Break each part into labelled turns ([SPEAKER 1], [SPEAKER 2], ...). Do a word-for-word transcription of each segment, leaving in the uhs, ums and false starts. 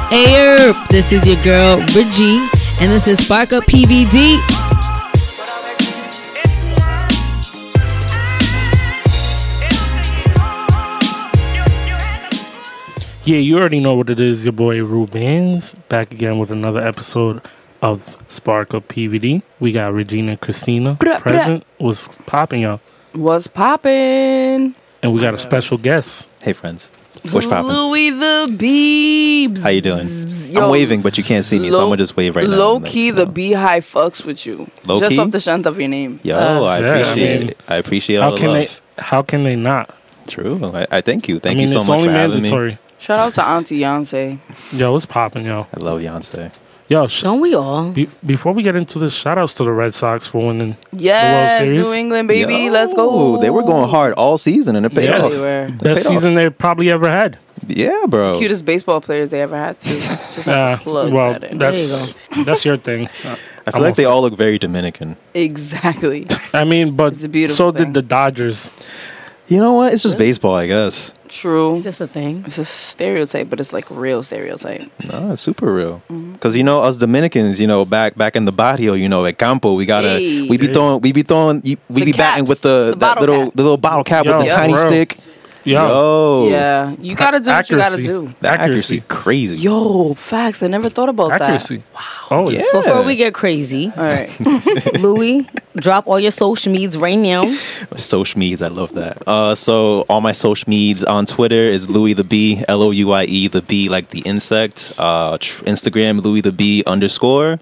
[SPEAKER 1] Hey, this is your girl, Reggie, and this is Spark Up P V D.
[SPEAKER 2] Yeah, you already know what it is. Your boy Rubens back again with another episode of Spark Up P V D. We got Regina Christina
[SPEAKER 3] Bruh,
[SPEAKER 2] present. What's popping, y'all?
[SPEAKER 3] What's poppin'?
[SPEAKER 2] And we got a special guest.
[SPEAKER 4] Hey, friends. What's poppin'?
[SPEAKER 3] Louis the Beebs.
[SPEAKER 4] How you doing?
[SPEAKER 3] Yo,
[SPEAKER 4] I'm waving, but you can't see me, so I'm gonna just wave right now.
[SPEAKER 3] Low
[SPEAKER 4] I'm like,
[SPEAKER 3] key,
[SPEAKER 4] you
[SPEAKER 3] the
[SPEAKER 4] know.
[SPEAKER 3] Beehive fucks with you.
[SPEAKER 4] Low
[SPEAKER 3] Just
[SPEAKER 4] key?
[SPEAKER 3] off the shunt of your name.
[SPEAKER 4] Yo,
[SPEAKER 3] Uh,
[SPEAKER 4] I
[SPEAKER 2] Yeah,
[SPEAKER 4] appreciate
[SPEAKER 2] I mean,
[SPEAKER 4] it. I appreciate all
[SPEAKER 2] How
[SPEAKER 4] the
[SPEAKER 2] can
[SPEAKER 4] love.
[SPEAKER 2] they? How can they not?
[SPEAKER 4] True. I, I thank you. Thank
[SPEAKER 2] I mean,
[SPEAKER 4] you so
[SPEAKER 2] it's
[SPEAKER 4] much
[SPEAKER 2] only
[SPEAKER 4] for having me.
[SPEAKER 2] mandatory.
[SPEAKER 3] Shout out to Auntie Beyonce.
[SPEAKER 2] Yo, what's popping, yo?
[SPEAKER 4] I love Beyonce.
[SPEAKER 2] Yo, sh-
[SPEAKER 1] Don't we all?
[SPEAKER 2] be- before we get into this, shout outs to the Red Sox for winning.
[SPEAKER 3] Yes,
[SPEAKER 2] Series?
[SPEAKER 3] New England, baby.
[SPEAKER 4] Yo,
[SPEAKER 3] Let's go.
[SPEAKER 4] They were going hard all season, and it paid
[SPEAKER 2] Yeah.
[SPEAKER 4] off.
[SPEAKER 3] They were.
[SPEAKER 4] It
[SPEAKER 2] Best
[SPEAKER 4] paid
[SPEAKER 2] season they probably ever had.
[SPEAKER 4] off. Yeah, bro.
[SPEAKER 3] Cutest baseball players they ever had, too. Just have
[SPEAKER 2] Uh,
[SPEAKER 3] to plug
[SPEAKER 2] well,
[SPEAKER 3] that in.
[SPEAKER 2] that's that's your thing. Uh,
[SPEAKER 4] I feel like they all look very Dominican.
[SPEAKER 3] Exactly.
[SPEAKER 2] I mean, but
[SPEAKER 3] It's a beautiful
[SPEAKER 2] so
[SPEAKER 3] thing.
[SPEAKER 2] did the Dodgers.
[SPEAKER 4] You know what? It's just baseball, I guess.
[SPEAKER 3] True.
[SPEAKER 1] It's just a thing.
[SPEAKER 3] It's a stereotype, but it's like real stereotype.
[SPEAKER 4] No, it's super real.
[SPEAKER 3] Mm-hmm.
[SPEAKER 4] Because you know, us Dominicans, you know, back back in the barrio, you know, at Campo, we gotta,
[SPEAKER 3] Hey.
[SPEAKER 4] we be
[SPEAKER 2] Hey.
[SPEAKER 4] throwing, we be throwing, we
[SPEAKER 3] The
[SPEAKER 4] be batting
[SPEAKER 3] caps.
[SPEAKER 4] with the,
[SPEAKER 3] The
[SPEAKER 4] that
[SPEAKER 3] bottle
[SPEAKER 4] little,
[SPEAKER 3] caps.
[SPEAKER 4] the little bottle cap
[SPEAKER 2] Yo,
[SPEAKER 4] with the
[SPEAKER 3] Yeah.
[SPEAKER 4] tiny
[SPEAKER 2] bro.
[SPEAKER 4] stick.
[SPEAKER 2] Yo,
[SPEAKER 4] Yo,
[SPEAKER 3] Yeah. You gotta do what you gotta
[SPEAKER 2] accuracy.
[SPEAKER 3] do.
[SPEAKER 4] the accuracy,
[SPEAKER 2] accuracy.
[SPEAKER 4] crazy.
[SPEAKER 3] Yo, facts. I never thought about
[SPEAKER 2] accuracy.
[SPEAKER 3] that.
[SPEAKER 2] Oh,
[SPEAKER 4] Yeah.
[SPEAKER 1] Before we get crazy,
[SPEAKER 3] All right.
[SPEAKER 1] Louis, drop all your social medias right now.
[SPEAKER 4] Social medias, I love that. Uh, so all my social medias on Twitter is Louis the Bee, L O U I E, the bee like the insect. Uh, tr- Instagram Louis the Bee underscore.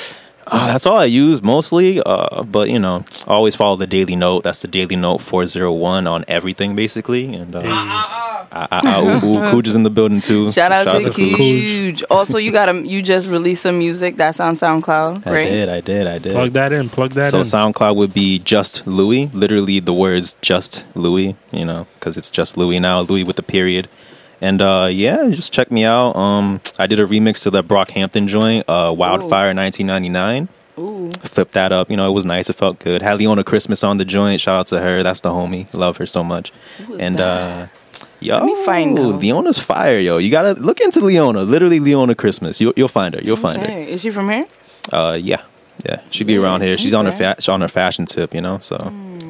[SPEAKER 4] Uh, that's all I use mostly. Uh, but you know, I always follow the Daily Note. That's the Daily Note four oh one on everything basically. And uh, I, I, I, ooh, ooh, Cooge is in the building too.
[SPEAKER 3] Shout out to
[SPEAKER 2] Cooge.
[SPEAKER 3] Huge. Also, you got to you just released some music that's on SoundCloud,
[SPEAKER 4] I
[SPEAKER 3] right?
[SPEAKER 4] did, I did, I did.
[SPEAKER 2] plug that in. Plug that
[SPEAKER 4] So
[SPEAKER 2] in.
[SPEAKER 4] SoundCloud would be just Louis, literally the words just Louis, you know, because it's just Louis now, Louis with the period. And uh, yeah, just check me out. Um, I did a remix to that Brockhampton joint, uh, Wildfire nineteen ninety-nine.
[SPEAKER 3] Ooh.
[SPEAKER 4] Flipped that up, you know, it was nice. It felt good. Had Leona Christmas on the joint. Shout out to her. That's the homie. Love her so much.
[SPEAKER 3] Who is
[SPEAKER 4] And
[SPEAKER 3] that?
[SPEAKER 4] uh, yo,
[SPEAKER 3] Let me find her.
[SPEAKER 4] Leona's fire, yo. You gotta look into Leona. Literally Leona Christmas. You, you'll find her. You'll find her.
[SPEAKER 3] Okay. Is she from here?
[SPEAKER 4] Uh, yeah, yeah. She be around here. She's on her fa- she's on her fashion tip, you know. So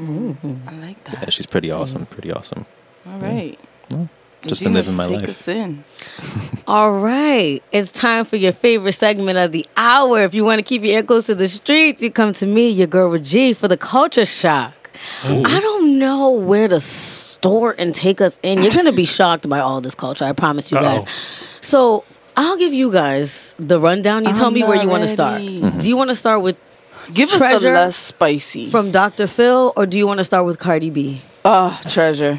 [SPEAKER 3] I like that.
[SPEAKER 4] yeah, she's pretty awesome. Pretty awesome.
[SPEAKER 3] All right.
[SPEAKER 4] Just been living my
[SPEAKER 3] Take
[SPEAKER 4] life.
[SPEAKER 3] us in.
[SPEAKER 1] All right. It's time for your favorite segment of the hour. If you want to keep your ear close to the streets, you come to me, your girl Reggie, for the culture shock. I don't know where to start and take us in. You're going to be shocked by all this culture. I promise you guys.
[SPEAKER 2] Uh-oh.
[SPEAKER 1] So I'll give you guys the rundown. You tell
[SPEAKER 3] I'm
[SPEAKER 1] me where
[SPEAKER 3] not
[SPEAKER 1] you want to start.
[SPEAKER 3] ready.
[SPEAKER 1] Do you want to start with
[SPEAKER 3] Give us the
[SPEAKER 1] Treasure
[SPEAKER 3] less spicy.
[SPEAKER 1] from Doctor Phil, or do you want to start with Cardi B?
[SPEAKER 3] Ah, Treasure.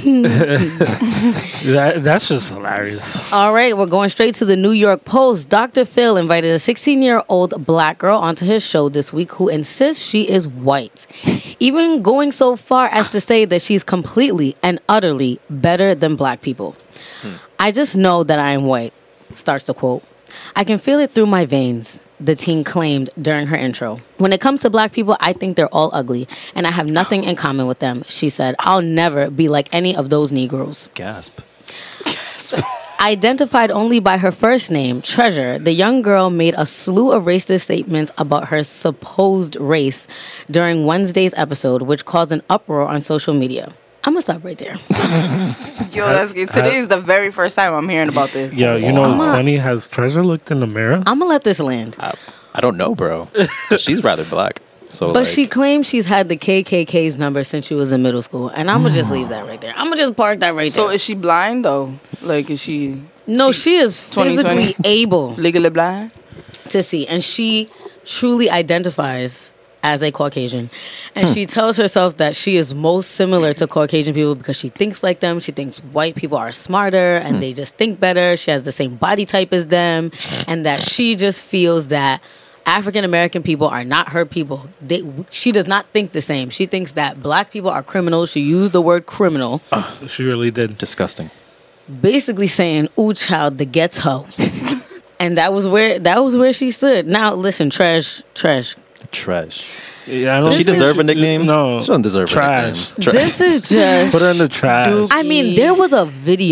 [SPEAKER 2] That, that's just hilarious.
[SPEAKER 1] All right, we're going straight to the New York Post. Doctor Phil invited a sixteen-year-old black girl onto his show this week who insists she is white, even going so far as to say that she's completely and utterly better than black people. I just know that I am white, starts the quote. I can feel it through my veins, the teen claimed during her intro. When it comes to black people, I think they're all ugly, and I have nothing in common with them, she said. I'll never be like any of those Negroes.
[SPEAKER 4] Gasp.
[SPEAKER 1] Identified only by her first name, Treasure, the young girl made a slew of racist statements about her supposed race during Wednesday's episode, which caused an uproar on social media. I'm going to stop right there.
[SPEAKER 3] Yo, that's good. Today is the very first time I'm hearing about this.
[SPEAKER 2] Yo, you know what's
[SPEAKER 1] Wow.
[SPEAKER 2] funny? Has Treasure looked in the mirror?
[SPEAKER 1] I'm going to let this land.
[SPEAKER 4] I, I don't know, bro. 'Cause she's rather black. So,
[SPEAKER 1] But
[SPEAKER 4] like,
[SPEAKER 1] she claims she's had the K K K's number since she was in middle school. And I'm going to just leave that right there. I'm going to just park that right
[SPEAKER 3] So
[SPEAKER 1] there.
[SPEAKER 3] is she blind though? Like, is she
[SPEAKER 1] No, she is
[SPEAKER 3] twenty twenty?
[SPEAKER 1] physically able
[SPEAKER 3] legally blind?
[SPEAKER 1] to see. And she truly identifies as a Caucasian. And she tells herself that she is most similar to Caucasian people because she thinks like them. She thinks white people are smarter and they just think better. She has the same body type as them. And that she just feels that African American people are not her people. They, she does not think the same. She thinks that black people are criminals. She used the word criminal.
[SPEAKER 2] She really did.
[SPEAKER 4] disgusting.
[SPEAKER 1] Basically saying, ooh, child, the ghetto. And that was where that was where she stood. Now, listen, Tresh, Tresh.
[SPEAKER 4] Trash.
[SPEAKER 2] Yeah, I don't
[SPEAKER 4] Does she
[SPEAKER 2] think
[SPEAKER 4] deserve a nickname?
[SPEAKER 2] No,
[SPEAKER 4] She don't deserve
[SPEAKER 2] trash.
[SPEAKER 4] a nickname. Trash.
[SPEAKER 1] This is just...
[SPEAKER 2] Put her in the trash.
[SPEAKER 1] I mean, there was a video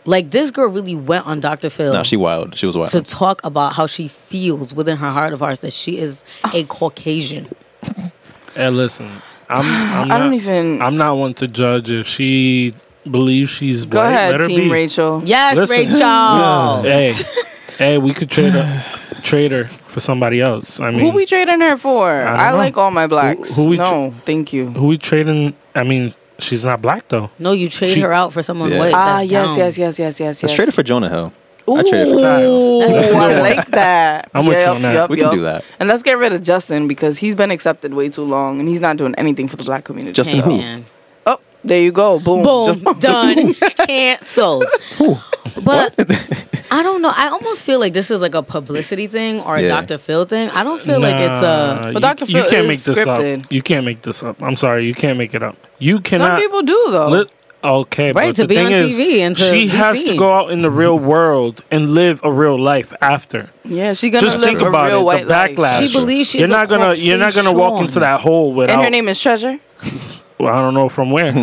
[SPEAKER 1] Like, this girl really went on Doctor Phil
[SPEAKER 4] No, she wild. She was wild.
[SPEAKER 1] to talk about how she feels within her heart of hearts that she is a Caucasian.
[SPEAKER 2] And listen, I'm, I'm
[SPEAKER 3] I
[SPEAKER 2] not,
[SPEAKER 3] don't even.
[SPEAKER 2] I'm not one to judge if she believes she's
[SPEAKER 3] Go
[SPEAKER 2] white.
[SPEAKER 3] ahead,
[SPEAKER 2] let her
[SPEAKER 3] Team
[SPEAKER 2] be.
[SPEAKER 3] Rachel.
[SPEAKER 1] Yes,
[SPEAKER 2] Listen.
[SPEAKER 1] Rachel.
[SPEAKER 2] Hey, hey, we could trade her, trade her for somebody else. I mean,
[SPEAKER 3] Who we trading her for?
[SPEAKER 2] don't
[SPEAKER 3] I,
[SPEAKER 2] know.
[SPEAKER 3] like all my blacks.
[SPEAKER 2] Who- who we
[SPEAKER 3] no, thank you.
[SPEAKER 2] who we trading? I mean, she's not black though.
[SPEAKER 1] No, you trade
[SPEAKER 2] She-
[SPEAKER 1] her out for someone
[SPEAKER 4] Yeah.
[SPEAKER 1] white.
[SPEAKER 3] Ah,
[SPEAKER 1] that's
[SPEAKER 3] yes,
[SPEAKER 1] down.
[SPEAKER 3] yes, yes, yes, yes,
[SPEAKER 4] Let's
[SPEAKER 3] yes.
[SPEAKER 4] trade it for Jonah Hill.
[SPEAKER 3] Ooh,
[SPEAKER 4] I traded for
[SPEAKER 2] Facts.
[SPEAKER 1] That's a
[SPEAKER 3] I
[SPEAKER 1] good one.
[SPEAKER 3] like that.
[SPEAKER 2] I'm with you
[SPEAKER 3] Yep,
[SPEAKER 2] on that.
[SPEAKER 3] Yep,
[SPEAKER 4] We can
[SPEAKER 3] yep.
[SPEAKER 4] do that.
[SPEAKER 3] And let's get rid of Justin because he's been accepted way too long and he's not doing anything for the black community.
[SPEAKER 4] Justin
[SPEAKER 1] Hey,
[SPEAKER 4] who?
[SPEAKER 1] man.
[SPEAKER 3] Oh, there you go. Boom.
[SPEAKER 1] Boom,
[SPEAKER 3] Just-
[SPEAKER 1] done, canceled. But I don't know. I almost feel like this is like a publicity thing or a
[SPEAKER 4] Yeah.
[SPEAKER 1] Doctor Phil thing. I don't feel like it's
[SPEAKER 2] Nah,
[SPEAKER 1] a.
[SPEAKER 2] you-
[SPEAKER 3] Doctor
[SPEAKER 2] you
[SPEAKER 3] Phil
[SPEAKER 2] can't
[SPEAKER 3] is
[SPEAKER 2] make this
[SPEAKER 3] scripted.
[SPEAKER 2] up. You can't make this up. I'm sorry, you can't make it up. You
[SPEAKER 3] Some
[SPEAKER 2] cannot.
[SPEAKER 3] people do though.
[SPEAKER 2] Lit- okay,
[SPEAKER 1] Right,
[SPEAKER 2] but
[SPEAKER 1] to
[SPEAKER 2] the
[SPEAKER 1] be
[SPEAKER 2] thing
[SPEAKER 1] on
[SPEAKER 2] is,
[SPEAKER 1] T V and to
[SPEAKER 2] she
[SPEAKER 1] be
[SPEAKER 2] has
[SPEAKER 1] seen.
[SPEAKER 2] to go out in the real world and live a real life after.
[SPEAKER 3] yeah, she's gonna
[SPEAKER 2] Just
[SPEAKER 3] live
[SPEAKER 2] think
[SPEAKER 3] a
[SPEAKER 2] about
[SPEAKER 3] real
[SPEAKER 2] it.
[SPEAKER 3] white
[SPEAKER 2] The
[SPEAKER 3] life.
[SPEAKER 2] backlash.
[SPEAKER 1] She believes she's
[SPEAKER 2] you're
[SPEAKER 1] a
[SPEAKER 2] not gonna. You're not gonna walk
[SPEAKER 1] Caucasian.
[SPEAKER 2] into that hole without.
[SPEAKER 3] And her name is Treasure.
[SPEAKER 2] Well, I don't know from where.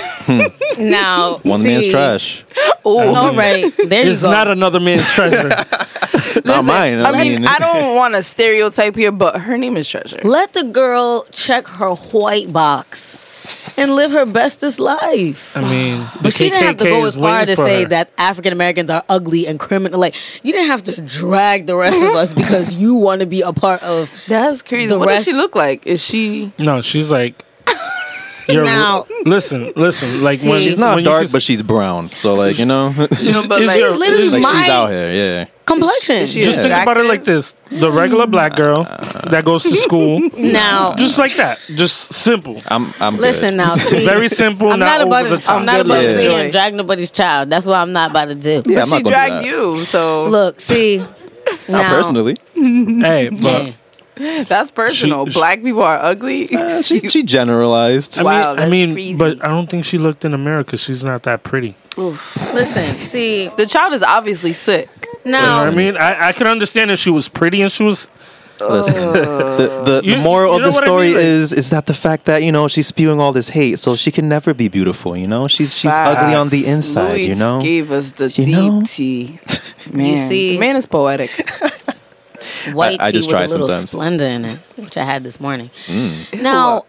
[SPEAKER 1] Now,
[SPEAKER 4] One
[SPEAKER 1] see,
[SPEAKER 4] man's trash.
[SPEAKER 3] Ooh.
[SPEAKER 1] All right, there you
[SPEAKER 2] It's
[SPEAKER 1] go.
[SPEAKER 2] not another man's treasure.
[SPEAKER 4] Not mine. I,
[SPEAKER 3] I mean,
[SPEAKER 4] mean,
[SPEAKER 3] I don't want to stereotype here, but her name is Treasure.
[SPEAKER 1] Let the girl check her white box and live her bestest life.
[SPEAKER 2] I mean, the
[SPEAKER 1] But she didn't have to
[SPEAKER 2] K K
[SPEAKER 1] go
[SPEAKER 2] is
[SPEAKER 1] as far
[SPEAKER 2] waiting
[SPEAKER 1] to
[SPEAKER 2] for
[SPEAKER 1] say
[SPEAKER 2] her.
[SPEAKER 1] that African Americans are ugly and criminal. Like, you didn't have to drag the rest of us because you want to be a part of.
[SPEAKER 3] That's crazy.
[SPEAKER 1] The
[SPEAKER 3] What
[SPEAKER 1] rest-
[SPEAKER 3] does she look like? Is she?
[SPEAKER 2] No, she's like. You're,
[SPEAKER 1] Now-
[SPEAKER 2] listen, listen. Like when
[SPEAKER 1] See-
[SPEAKER 4] she's not
[SPEAKER 2] when you
[SPEAKER 4] dark,
[SPEAKER 2] can-
[SPEAKER 4] but she's brown. So like you know,
[SPEAKER 3] You know, but
[SPEAKER 2] is
[SPEAKER 3] like,
[SPEAKER 2] your-
[SPEAKER 1] literally
[SPEAKER 2] is-
[SPEAKER 4] like
[SPEAKER 1] my-
[SPEAKER 4] she's out here. Yeah.
[SPEAKER 1] Complexion.
[SPEAKER 3] She-
[SPEAKER 2] Just
[SPEAKER 3] Yeah.
[SPEAKER 2] think about it like this: the regular black girl that goes to school,
[SPEAKER 1] Now,
[SPEAKER 2] just like that, just simple,
[SPEAKER 4] I'm. I'm.
[SPEAKER 1] listen
[SPEAKER 4] Good.
[SPEAKER 1] now. See,
[SPEAKER 2] very simple,
[SPEAKER 1] I'm
[SPEAKER 2] not,
[SPEAKER 1] not about
[SPEAKER 2] over the
[SPEAKER 1] to.
[SPEAKER 2] top.
[SPEAKER 1] I'm not
[SPEAKER 3] Good
[SPEAKER 1] about
[SPEAKER 3] luck.
[SPEAKER 1] to sit
[SPEAKER 3] Yeah.
[SPEAKER 1] here and drag nobody's child. That's what I'm not about to do.
[SPEAKER 4] Yeah, I'm
[SPEAKER 3] she
[SPEAKER 4] not gonna do
[SPEAKER 3] dragged
[SPEAKER 4] that.
[SPEAKER 3] you, so
[SPEAKER 1] Look, see.
[SPEAKER 4] Not
[SPEAKER 1] now,
[SPEAKER 4] personally.
[SPEAKER 2] Hey, but
[SPEAKER 1] Hey,
[SPEAKER 3] that's personal.
[SPEAKER 2] She- she-
[SPEAKER 3] Black people are ugly.
[SPEAKER 4] Uh, she, she generalized.
[SPEAKER 2] I mean,
[SPEAKER 3] Wow,
[SPEAKER 2] I
[SPEAKER 3] that's
[SPEAKER 2] mean,
[SPEAKER 3] crazy.
[SPEAKER 2] but I don't think she looked in America. She's not that pretty.
[SPEAKER 1] listen, see.
[SPEAKER 3] The child is obviously sick.
[SPEAKER 2] You know what
[SPEAKER 1] Now,
[SPEAKER 2] I mean, I, I could understand if she was pretty and she was.
[SPEAKER 4] Listen, the the,
[SPEAKER 2] You-
[SPEAKER 4] the moral
[SPEAKER 2] you
[SPEAKER 4] of
[SPEAKER 2] know
[SPEAKER 4] the
[SPEAKER 2] what I
[SPEAKER 4] story
[SPEAKER 2] mean? Like-
[SPEAKER 4] is is that the fact that you know she's spewing all this hate, so she can never be beautiful. You know, she's she's ugly on the inside.
[SPEAKER 3] Louis
[SPEAKER 4] you know,
[SPEAKER 3] gave us the
[SPEAKER 4] You
[SPEAKER 3] deep
[SPEAKER 4] know?
[SPEAKER 3] tea. Man,
[SPEAKER 1] You see-
[SPEAKER 3] the man is poetic.
[SPEAKER 1] white
[SPEAKER 4] I
[SPEAKER 1] tea
[SPEAKER 4] just
[SPEAKER 1] with a
[SPEAKER 4] try
[SPEAKER 1] little
[SPEAKER 4] sometimes.
[SPEAKER 1] Splenda in it, which I had this morning. Now,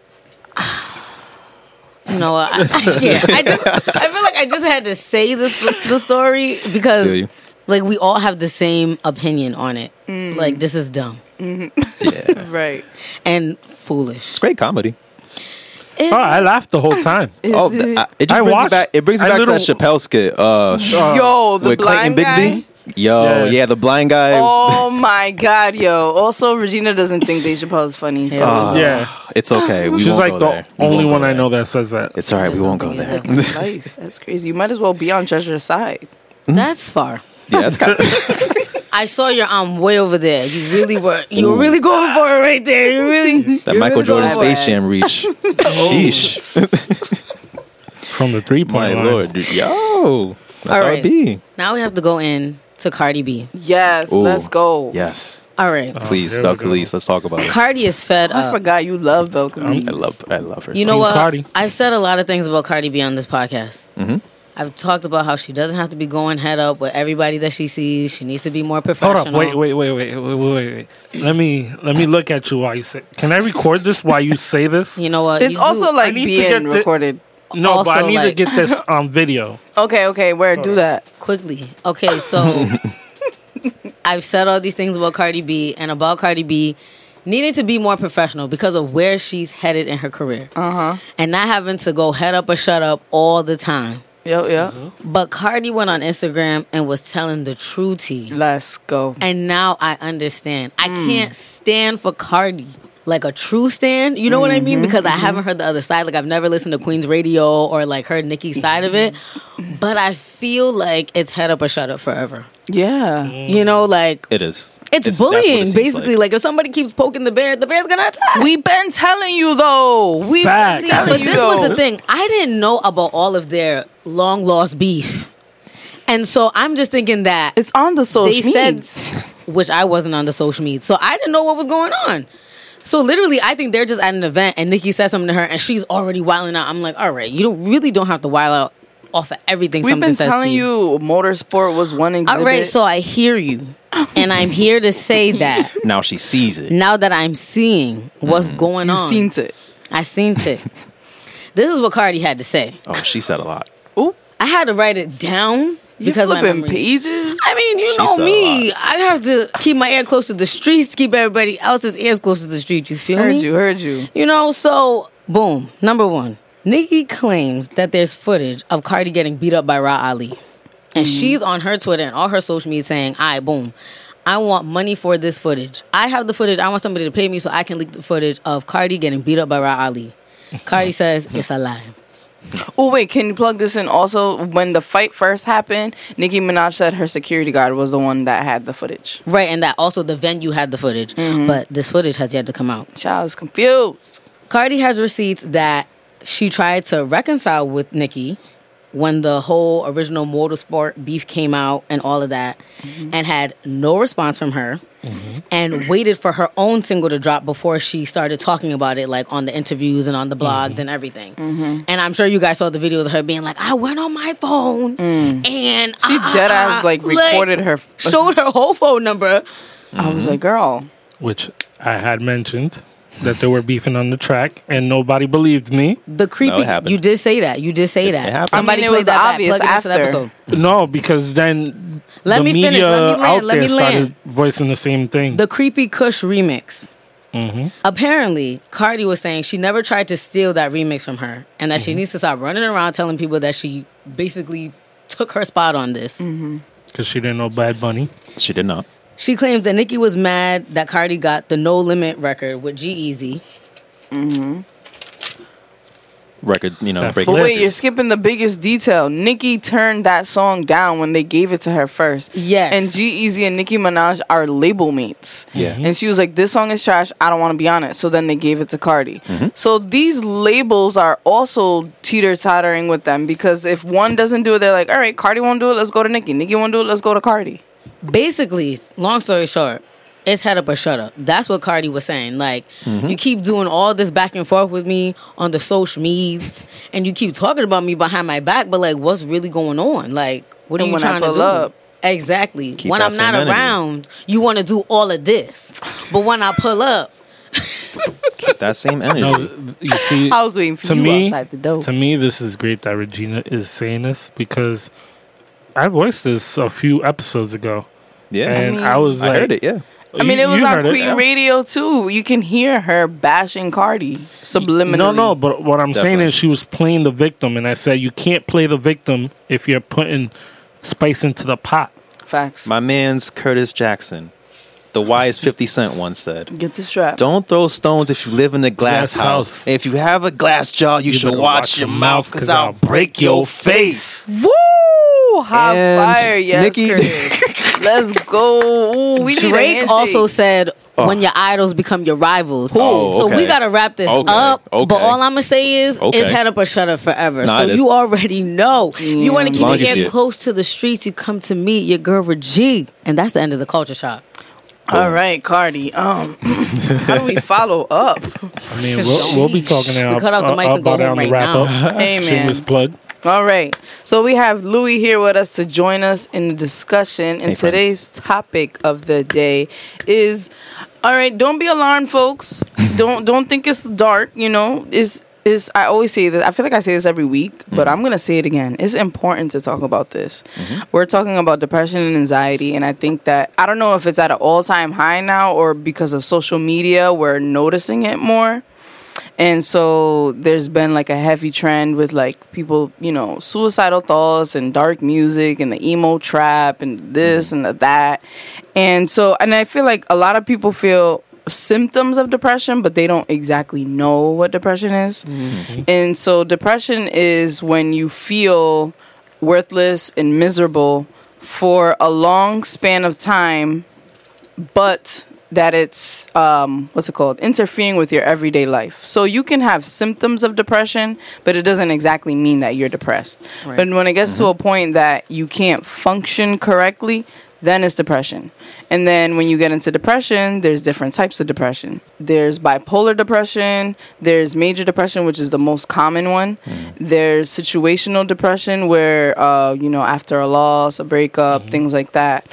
[SPEAKER 1] you know, I, I can't. I just, I feel like I just had to say this the story because,
[SPEAKER 4] Feel you.
[SPEAKER 1] like, we all have the same opinion on it. Like, this is dumb
[SPEAKER 4] yeah,
[SPEAKER 3] Right.
[SPEAKER 1] and foolish.
[SPEAKER 4] it's great comedy.
[SPEAKER 2] Oh, I laughed the whole time.
[SPEAKER 4] Oh, th- I- it just
[SPEAKER 2] I
[SPEAKER 4] brings me
[SPEAKER 2] watched-
[SPEAKER 4] back. It brings me
[SPEAKER 2] I
[SPEAKER 4] back to that
[SPEAKER 2] little-
[SPEAKER 4] Chappelle skit. Uh,
[SPEAKER 3] Yo, the
[SPEAKER 4] with Clayton
[SPEAKER 3] blind
[SPEAKER 4] Bigsby.
[SPEAKER 3] guy.
[SPEAKER 4] Yo,
[SPEAKER 2] Yeah.
[SPEAKER 4] yeah. the blind guy.
[SPEAKER 3] Oh my god, yo. Also, Regina doesn't think Dave Chappelle is funny. So.
[SPEAKER 4] Uh,
[SPEAKER 2] Yeah.
[SPEAKER 4] It's okay. We
[SPEAKER 2] She's
[SPEAKER 4] won't
[SPEAKER 2] like
[SPEAKER 4] go
[SPEAKER 2] the
[SPEAKER 4] there. We
[SPEAKER 2] only
[SPEAKER 4] won't go
[SPEAKER 2] one I
[SPEAKER 4] there.
[SPEAKER 2] know that says that.
[SPEAKER 4] It's all right. We won't go there.
[SPEAKER 3] That's life. That's crazy. You might as well be on Treasure's side.
[SPEAKER 1] That's far.
[SPEAKER 4] Yeah, that's kind of.
[SPEAKER 1] I saw your arm way over there. You really were. You were really going for it right there. You really.
[SPEAKER 4] That
[SPEAKER 1] you're
[SPEAKER 4] Michael
[SPEAKER 1] really
[SPEAKER 4] Jordan
[SPEAKER 1] going for it.
[SPEAKER 4] Space Jam reach. Sheesh.
[SPEAKER 2] From the three
[SPEAKER 4] My
[SPEAKER 2] point line.
[SPEAKER 4] lord. dude. Yo. That's
[SPEAKER 1] All
[SPEAKER 4] how
[SPEAKER 1] right.
[SPEAKER 4] it be.
[SPEAKER 1] Now we have to go in to Cardi B.
[SPEAKER 3] Yes,
[SPEAKER 4] Ooh.
[SPEAKER 3] let's go.
[SPEAKER 4] Yes.
[SPEAKER 1] All right.
[SPEAKER 4] Please,
[SPEAKER 2] here we go.
[SPEAKER 4] Belcalis, let's talk about it.
[SPEAKER 1] Cardi is fed
[SPEAKER 3] I
[SPEAKER 1] up.
[SPEAKER 3] forgot you love Belcamine.
[SPEAKER 4] I love I love her.
[SPEAKER 1] You
[SPEAKER 4] so
[SPEAKER 1] know
[SPEAKER 2] Team
[SPEAKER 1] what?
[SPEAKER 2] Cardi.
[SPEAKER 1] I've said a lot of things about Cardi B on this podcast.
[SPEAKER 4] Mhm.
[SPEAKER 1] I've talked about how she doesn't have to be going head up with everybody that she sees. She needs to be more
[SPEAKER 2] Hold
[SPEAKER 1] professional.
[SPEAKER 2] up, wait, wait, wait, wait, wait, wait, wait. Let me let me look at you while you say. Can I record this while you say this?
[SPEAKER 1] You know what?
[SPEAKER 3] It's
[SPEAKER 1] You
[SPEAKER 3] also
[SPEAKER 1] do-
[SPEAKER 3] like
[SPEAKER 2] need to
[SPEAKER 3] being
[SPEAKER 2] get the-
[SPEAKER 3] recorded.
[SPEAKER 2] No, but I
[SPEAKER 1] also,
[SPEAKER 2] need to
[SPEAKER 1] like-
[SPEAKER 2] get this on video.
[SPEAKER 3] Okay, okay, where? Do that.
[SPEAKER 1] quickly. Okay, so I've said all these things about Cardi B and about Cardi B needing to be more professional because of where she's headed in her career. Uh-huh. And not having to go head up or shut up all the time.
[SPEAKER 3] Yo, yeah.
[SPEAKER 1] But Cardi went on Instagram and was telling the true tea.
[SPEAKER 3] Let's go.
[SPEAKER 1] And now I understand. I can't stand for Cardi. Like a true stand, you know what I mean? Because I haven't heard the other side. Like I've never listened to Queen's Radio or like heard Nicki's side of it. But I feel like it's head up or shut up forever.
[SPEAKER 3] Yeah.
[SPEAKER 1] You know, like
[SPEAKER 4] It is.
[SPEAKER 1] it's,
[SPEAKER 4] It's- that's what it
[SPEAKER 1] bullying
[SPEAKER 4] seems
[SPEAKER 1] basically.
[SPEAKER 4] like.
[SPEAKER 1] Like. if somebody keeps poking the bear, the bear's gonna attack.
[SPEAKER 3] We've been telling you though. We've
[SPEAKER 2] Facts.
[SPEAKER 3] been
[SPEAKER 1] See,
[SPEAKER 3] telling
[SPEAKER 1] but
[SPEAKER 3] you
[SPEAKER 1] this
[SPEAKER 3] though.
[SPEAKER 1] was the thing. I didn't know about all of their long lost beef. And so I'm just thinking that
[SPEAKER 3] It's on the
[SPEAKER 1] they
[SPEAKER 3] social
[SPEAKER 1] said,
[SPEAKER 3] medias.
[SPEAKER 1] which I wasn't on the social media, so I didn't know what was going on. So literally, I think they're just at an event, and Nicki said something to her, and she's already wilding out. I'm like, all right, you don't really don't have to wild out off of everything.
[SPEAKER 3] We've
[SPEAKER 1] something
[SPEAKER 3] been
[SPEAKER 1] says
[SPEAKER 3] telling
[SPEAKER 1] to you.
[SPEAKER 3] you motorsport was one exhibit.
[SPEAKER 1] All right, so I hear you, and I'm here to say that
[SPEAKER 4] Now she sees it.
[SPEAKER 1] now that I'm seeing what's
[SPEAKER 4] Mm-hmm.
[SPEAKER 1] going
[SPEAKER 3] You've
[SPEAKER 1] on,
[SPEAKER 3] seen it.
[SPEAKER 1] I seen it. This is what Cardi had to say.
[SPEAKER 4] Oh, she said a lot.
[SPEAKER 3] Ooh,
[SPEAKER 1] I had to write it down
[SPEAKER 3] you
[SPEAKER 1] because my
[SPEAKER 3] flipping
[SPEAKER 1] memory-
[SPEAKER 3] pages.
[SPEAKER 1] I mean, you
[SPEAKER 4] She
[SPEAKER 1] know
[SPEAKER 4] said a
[SPEAKER 1] me.
[SPEAKER 4] lot.
[SPEAKER 1] I have to keep my ear close to the streets, keep everybody else's ears close to the street. You feel
[SPEAKER 3] Heard
[SPEAKER 1] me?
[SPEAKER 3] you, heard you.
[SPEAKER 1] You know, so boom. Number one, Nicki claims that there's footage of Cardi getting beat up by Ra Ali, and she's on her Twitter and all her social media saying, "All right, boom, I want money for this footage. I have the footage. I want somebody to pay me so I can leak the footage of Cardi getting beat up by Ra Ali." Cardi says it's a lie.
[SPEAKER 3] Oh wait, can you plug this in? Also, when the fight first happened, Nicki Minaj said her security guard was the one that had the footage.
[SPEAKER 1] Right, and that also the venue had the footage, but this footage has yet to come out.
[SPEAKER 3] Child's confused.
[SPEAKER 1] Cardi has receipts that she tried to reconcile with Nicki when the whole original motorsport beef came out and all of that, and had no response from her, and waited for her own single to drop before she started talking about it, like on the interviews and on the blogs and everything. And I'm sure you guys saw the videos of her being like, "I went on my phone and
[SPEAKER 3] She
[SPEAKER 1] uh,
[SPEAKER 3] dead
[SPEAKER 1] uh,
[SPEAKER 3] ass like recorded her.
[SPEAKER 1] showed her whole phone number."
[SPEAKER 3] I was like, girl,
[SPEAKER 2] Which I had mentioned that they were beefing on the track, and nobody believed me.
[SPEAKER 1] The creepy.
[SPEAKER 4] No, it happened.
[SPEAKER 1] You did say that. You did say
[SPEAKER 4] It-
[SPEAKER 1] that.
[SPEAKER 4] it happened.
[SPEAKER 1] Somebody
[SPEAKER 3] I mean, it
[SPEAKER 1] played
[SPEAKER 3] was
[SPEAKER 1] that back.
[SPEAKER 3] obvious
[SPEAKER 1] Plug it into the
[SPEAKER 3] after.
[SPEAKER 1] episode.
[SPEAKER 2] No, because then
[SPEAKER 1] Let
[SPEAKER 2] the
[SPEAKER 1] me
[SPEAKER 2] media
[SPEAKER 1] finish. Let me land.
[SPEAKER 2] out
[SPEAKER 1] Let
[SPEAKER 2] there
[SPEAKER 1] me
[SPEAKER 2] started
[SPEAKER 1] land.
[SPEAKER 2] voicing the same thing.
[SPEAKER 1] The Creepy Kush remix.
[SPEAKER 2] Mm-hmm.
[SPEAKER 1] Apparently, Cardi was saying she never tried to steal that remix from her, and that she needs to stop running around telling people that she basically took her spot on this.
[SPEAKER 2] Because she didn't know Bad Bunny.
[SPEAKER 4] She did not.
[SPEAKER 1] She claims that Nicki was mad that Cardi got the No Limit record with G-Eazy.
[SPEAKER 4] Record, you know,
[SPEAKER 2] That
[SPEAKER 4] breaking
[SPEAKER 3] but wait,
[SPEAKER 4] records.
[SPEAKER 3] you're skipping the biggest detail. Nicki turned that song down when they gave it to her first.
[SPEAKER 1] Yes.
[SPEAKER 3] And G-Eazy and Nicki Minaj are label mates.
[SPEAKER 4] Yeah.
[SPEAKER 3] And she was like, this song is trash. I don't want to be on it. So then they gave it to Cardi.
[SPEAKER 4] Mm-hmm.
[SPEAKER 3] So these labels are also teeter-tottering with them because if one doesn't do it, they're like, all right, Cardi won't do it. Let's go to Nicki. Nicki won't do it. Let's go to Cardi.
[SPEAKER 1] Basically, long story short, it's head up or shut up. That's what Cardi was saying. Like,
[SPEAKER 4] Mm-hmm.
[SPEAKER 1] you keep doing all this back and forth with me on the social medias, and you keep talking about me behind my back, but like, what's really going on? Like, what are
[SPEAKER 3] And
[SPEAKER 1] you
[SPEAKER 3] when I
[SPEAKER 1] trying to
[SPEAKER 3] pull
[SPEAKER 1] do?
[SPEAKER 3] up-
[SPEAKER 1] Exactly.
[SPEAKER 4] Keep
[SPEAKER 1] when
[SPEAKER 4] that
[SPEAKER 1] I'm
[SPEAKER 4] same
[SPEAKER 1] not
[SPEAKER 4] energy.
[SPEAKER 1] around, you want to do all of this, but when I pull up,
[SPEAKER 4] That same energy.
[SPEAKER 2] No, you see,
[SPEAKER 3] I was waiting for
[SPEAKER 2] to
[SPEAKER 3] you
[SPEAKER 2] me,
[SPEAKER 3] outside the door.
[SPEAKER 2] to me, this is great that Regina is saying this because I voiced this a few episodes ago,
[SPEAKER 4] yeah.
[SPEAKER 2] and
[SPEAKER 3] mean-
[SPEAKER 2] I, was
[SPEAKER 4] I
[SPEAKER 2] like,
[SPEAKER 4] heard it, yeah.
[SPEAKER 3] I mean,
[SPEAKER 2] You-
[SPEAKER 3] it was
[SPEAKER 2] you
[SPEAKER 3] on
[SPEAKER 2] heard it.
[SPEAKER 3] Queen Radio too. You can hear her bashing Cardi subliminally.
[SPEAKER 2] No, no, but what I'm saying
[SPEAKER 4] Definitely.
[SPEAKER 2] is she was playing the victim, and I said you can't play the victim if you're putting spice into the pot.
[SPEAKER 3] Facts.
[SPEAKER 4] My man's Curtis Jackson, the wise fifty Cent once said,
[SPEAKER 3] Get the strap.
[SPEAKER 4] don't throw stones if you live in a glass,
[SPEAKER 2] Glass
[SPEAKER 4] house.
[SPEAKER 2] house.
[SPEAKER 4] If you have a glass jaw, you,
[SPEAKER 2] You
[SPEAKER 4] should
[SPEAKER 2] better
[SPEAKER 4] watch,
[SPEAKER 2] watch
[SPEAKER 4] your
[SPEAKER 2] your
[SPEAKER 4] mouth
[SPEAKER 2] mouth,
[SPEAKER 4] because
[SPEAKER 2] 'cause
[SPEAKER 4] I'll
[SPEAKER 2] I'll
[SPEAKER 4] break your face.
[SPEAKER 3] Woo! Hot
[SPEAKER 4] And
[SPEAKER 3] fire, yes,
[SPEAKER 4] Nicki-
[SPEAKER 3] Curtis. Let's go. Ooh, we need a
[SPEAKER 1] Drake
[SPEAKER 3] handshake.
[SPEAKER 1] also said, when your idols become your rivals.
[SPEAKER 4] Oh,
[SPEAKER 1] So
[SPEAKER 4] okay.
[SPEAKER 1] we got to wrap this
[SPEAKER 4] Okay,
[SPEAKER 1] up.
[SPEAKER 4] okay.
[SPEAKER 1] But all I'm going to say is,
[SPEAKER 4] Okay.
[SPEAKER 1] it's head up or shut up forever.
[SPEAKER 4] Nah,
[SPEAKER 1] so
[SPEAKER 4] it is.
[SPEAKER 1] you already know. If you want to
[SPEAKER 4] As
[SPEAKER 1] keep
[SPEAKER 4] long
[SPEAKER 1] it
[SPEAKER 4] as you see
[SPEAKER 1] ear
[SPEAKER 4] it.
[SPEAKER 1] close to the streets, you come to meet your girl Regine. And that's the end of the culture shock.
[SPEAKER 3] All right, Cardi. Um, how do we follow up?
[SPEAKER 2] I mean, we'll, we'll be talking
[SPEAKER 1] We cut off the mics and go
[SPEAKER 2] about it
[SPEAKER 1] home
[SPEAKER 2] on the
[SPEAKER 1] right
[SPEAKER 2] wrap
[SPEAKER 1] now.
[SPEAKER 2] up.
[SPEAKER 3] Hey, man.
[SPEAKER 2] Shameless plug.
[SPEAKER 3] All right. So we have Louis here with us to join us in the discussion. And
[SPEAKER 4] Hey,
[SPEAKER 3] today's topic of the day is, all right, don't be alarmed, folks. don't don't think it's dark, you know. Is is I always say this. I feel like I say this every week, but I'm going to say it again. It's important to talk about this. We're talking about depression and anxiety, and I think that I don't know if it's at an all-time high now or because of social media we're noticing it more. And so there's been like a heavy trend with like people, you know, suicidal thoughts and dark music and the emo trap and this and the that. And so, and I feel like a lot of people feel symptoms of depression, but they don't exactly know what depression is. And so depression is when you feel worthless and miserable for a long span of time, but that it's um what's it called interfering with your everyday life. So you can have symptoms of depression, but it doesn't exactly mean that you're depressed.
[SPEAKER 1] Right.
[SPEAKER 3] But when it gets to a point that you can't function correctly, then it's depression. And then when you get into depression, there's different types of depression. There's bipolar depression, there's major depression, which is the most common one. Mm. There's situational depression where, uh, you know, after a loss, a breakup, mm-hmm. things like that.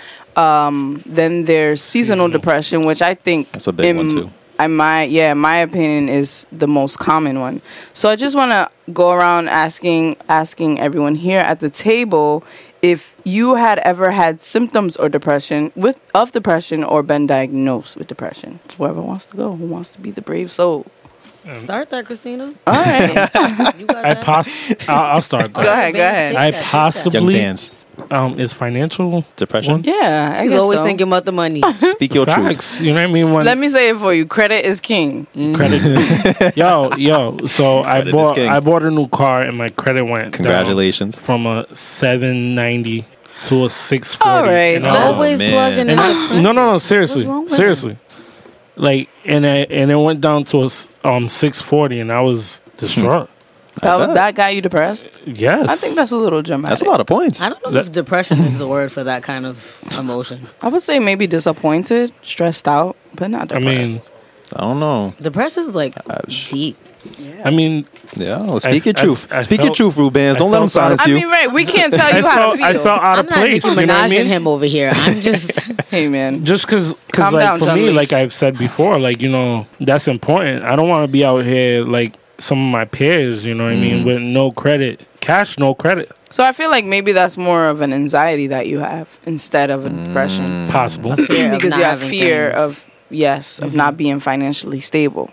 [SPEAKER 3] Um, then there's seasonal, seasonal depression, which I think
[SPEAKER 4] that's a big in, one too.
[SPEAKER 3] I my yeah, in my opinion, is the most common one. So I just want to go around asking asking everyone here at the table if you had ever had symptoms or depression with of depression or been diagnosed with depression. Whoever wants to go, who wants to be the brave soul.
[SPEAKER 1] Um, start that, Christina.
[SPEAKER 3] All right.
[SPEAKER 2] you got I poss- I'll, I'll start that.
[SPEAKER 3] Go ahead, go ahead.
[SPEAKER 2] I possibly
[SPEAKER 4] Young Dance.
[SPEAKER 2] Um, is financial
[SPEAKER 4] depression?
[SPEAKER 2] One?
[SPEAKER 3] Yeah, I
[SPEAKER 1] he's
[SPEAKER 3] guess
[SPEAKER 1] always
[SPEAKER 3] so.
[SPEAKER 1] thinking about the money.
[SPEAKER 4] Speak your
[SPEAKER 2] Facts,
[SPEAKER 4] truth.
[SPEAKER 2] You know what I mean? When
[SPEAKER 3] Let me say it for you. Credit is king.
[SPEAKER 2] Mm. Credit, yo, yo. So
[SPEAKER 4] Credit
[SPEAKER 2] I bought, I bought a new car, and my credit went
[SPEAKER 4] Congratulations
[SPEAKER 2] down from a seven ninety to a six forty.
[SPEAKER 3] All right,
[SPEAKER 2] and
[SPEAKER 3] oh,
[SPEAKER 1] always plugging in.
[SPEAKER 2] I, no, no, no. Seriously, seriously. Like, and I, and it went down to a um six forty, and I was distraught.
[SPEAKER 3] That, that got you depressed?
[SPEAKER 2] Yes.
[SPEAKER 3] I think that's a little dramatic.
[SPEAKER 4] That's a lot of points.
[SPEAKER 1] I don't know if depression is the word for that kind of emotion.
[SPEAKER 3] I would say maybe disappointed, stressed out, but not depressed.
[SPEAKER 2] I mean,
[SPEAKER 4] I don't know.
[SPEAKER 1] Depressed is like uh, deep.
[SPEAKER 2] Yeah. I mean,
[SPEAKER 4] yeah. Well, speak
[SPEAKER 2] I,
[SPEAKER 4] your truth.
[SPEAKER 2] I, I
[SPEAKER 4] speak
[SPEAKER 2] felt,
[SPEAKER 4] your truth, Rubens. Don't let them silence you.
[SPEAKER 3] I mean, right? We can't tell you
[SPEAKER 2] I
[SPEAKER 3] how
[SPEAKER 2] felt,
[SPEAKER 3] to feel.
[SPEAKER 2] I felt out
[SPEAKER 1] I'm
[SPEAKER 2] of
[SPEAKER 1] not
[SPEAKER 2] place.
[SPEAKER 1] Nicki
[SPEAKER 2] You know what I
[SPEAKER 1] Minajing
[SPEAKER 2] mean?
[SPEAKER 1] him over here. I'm just,
[SPEAKER 3] hey man,
[SPEAKER 2] just because,
[SPEAKER 3] Calm
[SPEAKER 2] like
[SPEAKER 3] down,
[SPEAKER 2] for
[SPEAKER 3] John
[SPEAKER 2] me,
[SPEAKER 3] Lee.
[SPEAKER 2] like I've said before, like you know, that's important. I don't want to be out here like some of my peers. You know what mm. I mean? With no credit, cash, no credit.
[SPEAKER 3] So I feel like maybe that's more of an anxiety that you have instead of a depression.
[SPEAKER 2] Mm. Possible
[SPEAKER 3] because you have fear
[SPEAKER 1] things.
[SPEAKER 3] of yes of mm-hmm. not being financially stable.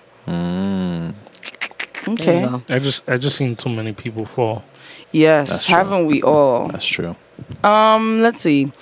[SPEAKER 4] Mm.
[SPEAKER 3] Okay.
[SPEAKER 2] I just I just seen too many people fall.
[SPEAKER 3] Yes, haven't we all?
[SPEAKER 4] That's true.
[SPEAKER 3] Um, let's see.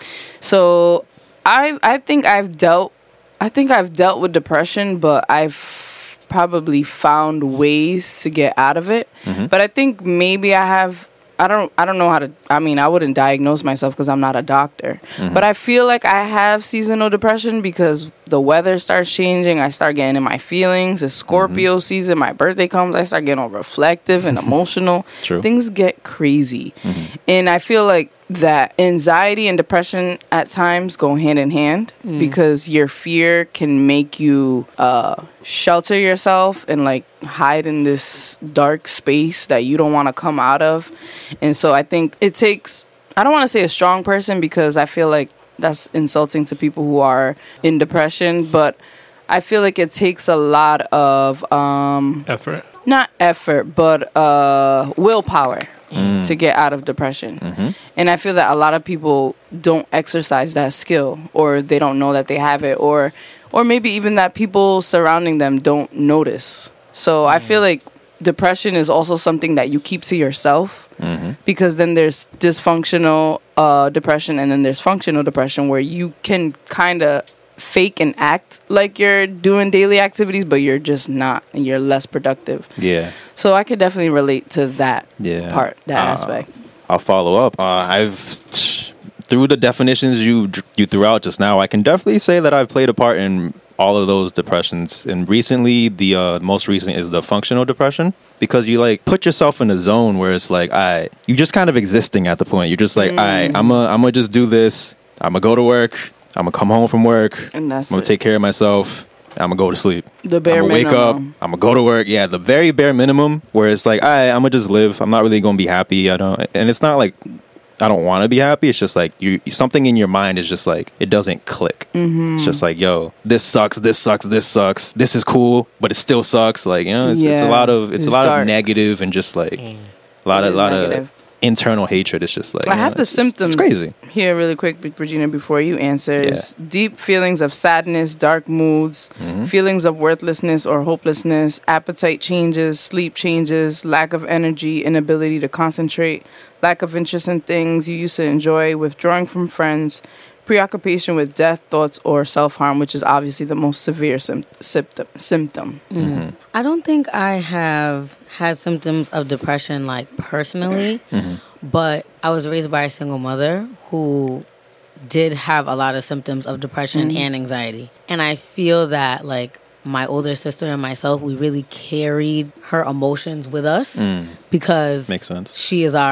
[SPEAKER 3] So I I think I've dealt I think I've dealt with depression, but I've probably found ways to get out of it. Mm-hmm. But I think maybe I have I don't I don't know how to I mean I wouldn't diagnose myself because I'm not a doctor. Mm-hmm. But I feel like I have seasonal depression because the weather starts changing. I start getting in my feelings. It's Scorpio mm-hmm. season. My birthday comes. I start getting all reflective and emotional.
[SPEAKER 4] True.
[SPEAKER 3] Things get crazy.
[SPEAKER 4] Mm-hmm.
[SPEAKER 3] And I feel like that anxiety and depression at times go hand in hand mm. because your fear can make you uh, shelter yourself and like hide in this dark space that you don't want to come out of. And so I think it takes, I don't want to say a strong person because I feel like that's insulting to people who are in depression, but I feel like it takes a lot of um,
[SPEAKER 2] effort.
[SPEAKER 3] Not effort, but uh, willpower. Mm. To get out of depression. Mm-hmm. And I feel that a lot of people don't exercise that skill, or they don't know that they have it, or or maybe even that people surrounding them don't notice. So mm. I feel like depression is also something that you keep to yourself mm-hmm. because then there's dysfunctional uh, depression and then there's functional depression where you can kind of fake and act like you're doing daily activities, but you're just not, and you're less productive.
[SPEAKER 4] Yeah.
[SPEAKER 3] So I could definitely relate to that
[SPEAKER 4] yeah.
[SPEAKER 3] part, that
[SPEAKER 4] uh,
[SPEAKER 3] aspect.
[SPEAKER 4] I'll follow up. Uh, I've through the definitions you you threw out just now, I can definitely say that I've played a part in all of those depressions. And recently, the uh, most recent is the functional depression, because you like put yourself in a zone where it's like, I you just kind of existing at the point. You're just like, mm. I I'm a I'm gonna just do this. I'm gonna go to work. I'm gonna come home from work.
[SPEAKER 3] And that's
[SPEAKER 4] I'm gonna
[SPEAKER 3] it.
[SPEAKER 4] take care of myself. I'm gonna go to sleep.
[SPEAKER 3] The bare
[SPEAKER 4] I'm gonna
[SPEAKER 3] minimum.
[SPEAKER 4] wake up. I'm gonna go to work. Yeah, the very bare minimum. Where it's like, I, I'm gonna just live. I'm not really gonna be happy. I don't. And it's not like I don't want to be happy. It's just like you. Something in your mind is just like it doesn't click. Mm-hmm. It's just like, yo, this sucks. This sucks. This sucks. This is cool, but it still sucks. Like, you know, it's, yeah. it's a lot of it's, it's a lot
[SPEAKER 3] dark.
[SPEAKER 4] of negative and just like mm. a lot
[SPEAKER 3] it
[SPEAKER 4] of a lot
[SPEAKER 3] negative.
[SPEAKER 4] of. internal hatred. It's just like
[SPEAKER 3] I
[SPEAKER 4] you know,
[SPEAKER 3] have the
[SPEAKER 4] it's,
[SPEAKER 3] symptoms
[SPEAKER 4] it's crazy.
[SPEAKER 3] Here really quick, Regina, before you answer.
[SPEAKER 4] Yeah.
[SPEAKER 3] Is deep feelings of sadness, dark moods,
[SPEAKER 4] mm-hmm.
[SPEAKER 3] feelings of worthlessness or hopelessness, appetite changes, sleep changes, lack of energy, inability to concentrate, lack of interest in things you used to enjoy, withdrawing from friends, preoccupation with death, thoughts, or self-harm, which is obviously the most severe sim- symptom. symptom.
[SPEAKER 1] Mm-hmm. I don't think I have had symptoms of depression, like, personally, mm-hmm. but I was raised by a single mother who did have a lot of symptoms of depression mm-hmm. and anxiety. And I feel that, like, my older sister and myself, we really carried her emotions with us
[SPEAKER 4] mm.
[SPEAKER 1] because
[SPEAKER 4] Makes sense.
[SPEAKER 1] she is our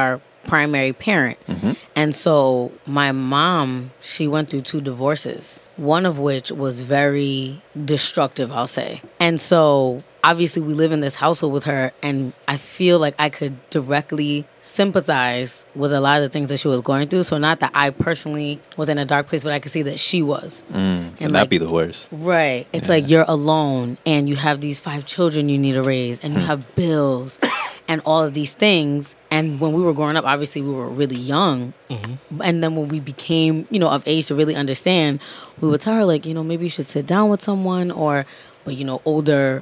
[SPEAKER 1] primary parent.
[SPEAKER 4] Mm-hmm.
[SPEAKER 1] And so my mom, she went through two divorces, one of which was very destructive, I'll say. And so obviously we live in this household with her, and I feel like I could directly sympathize with a lot of the things that she was going through. So not that I personally was in a dark place, but I could see that she was.
[SPEAKER 4] Mm, and,
[SPEAKER 1] like,
[SPEAKER 4] that'd be the worst.
[SPEAKER 1] Right. It's
[SPEAKER 4] Yeah.
[SPEAKER 1] like you're alone and you have these five children you need to raise and you have bills and all of these things. And when we were growing up, obviously we were really young.
[SPEAKER 2] Mm-hmm.
[SPEAKER 1] And then when we became, you know, of age to really understand, we would tell her, like, you know, maybe you should sit down with someone, or, but, you know, older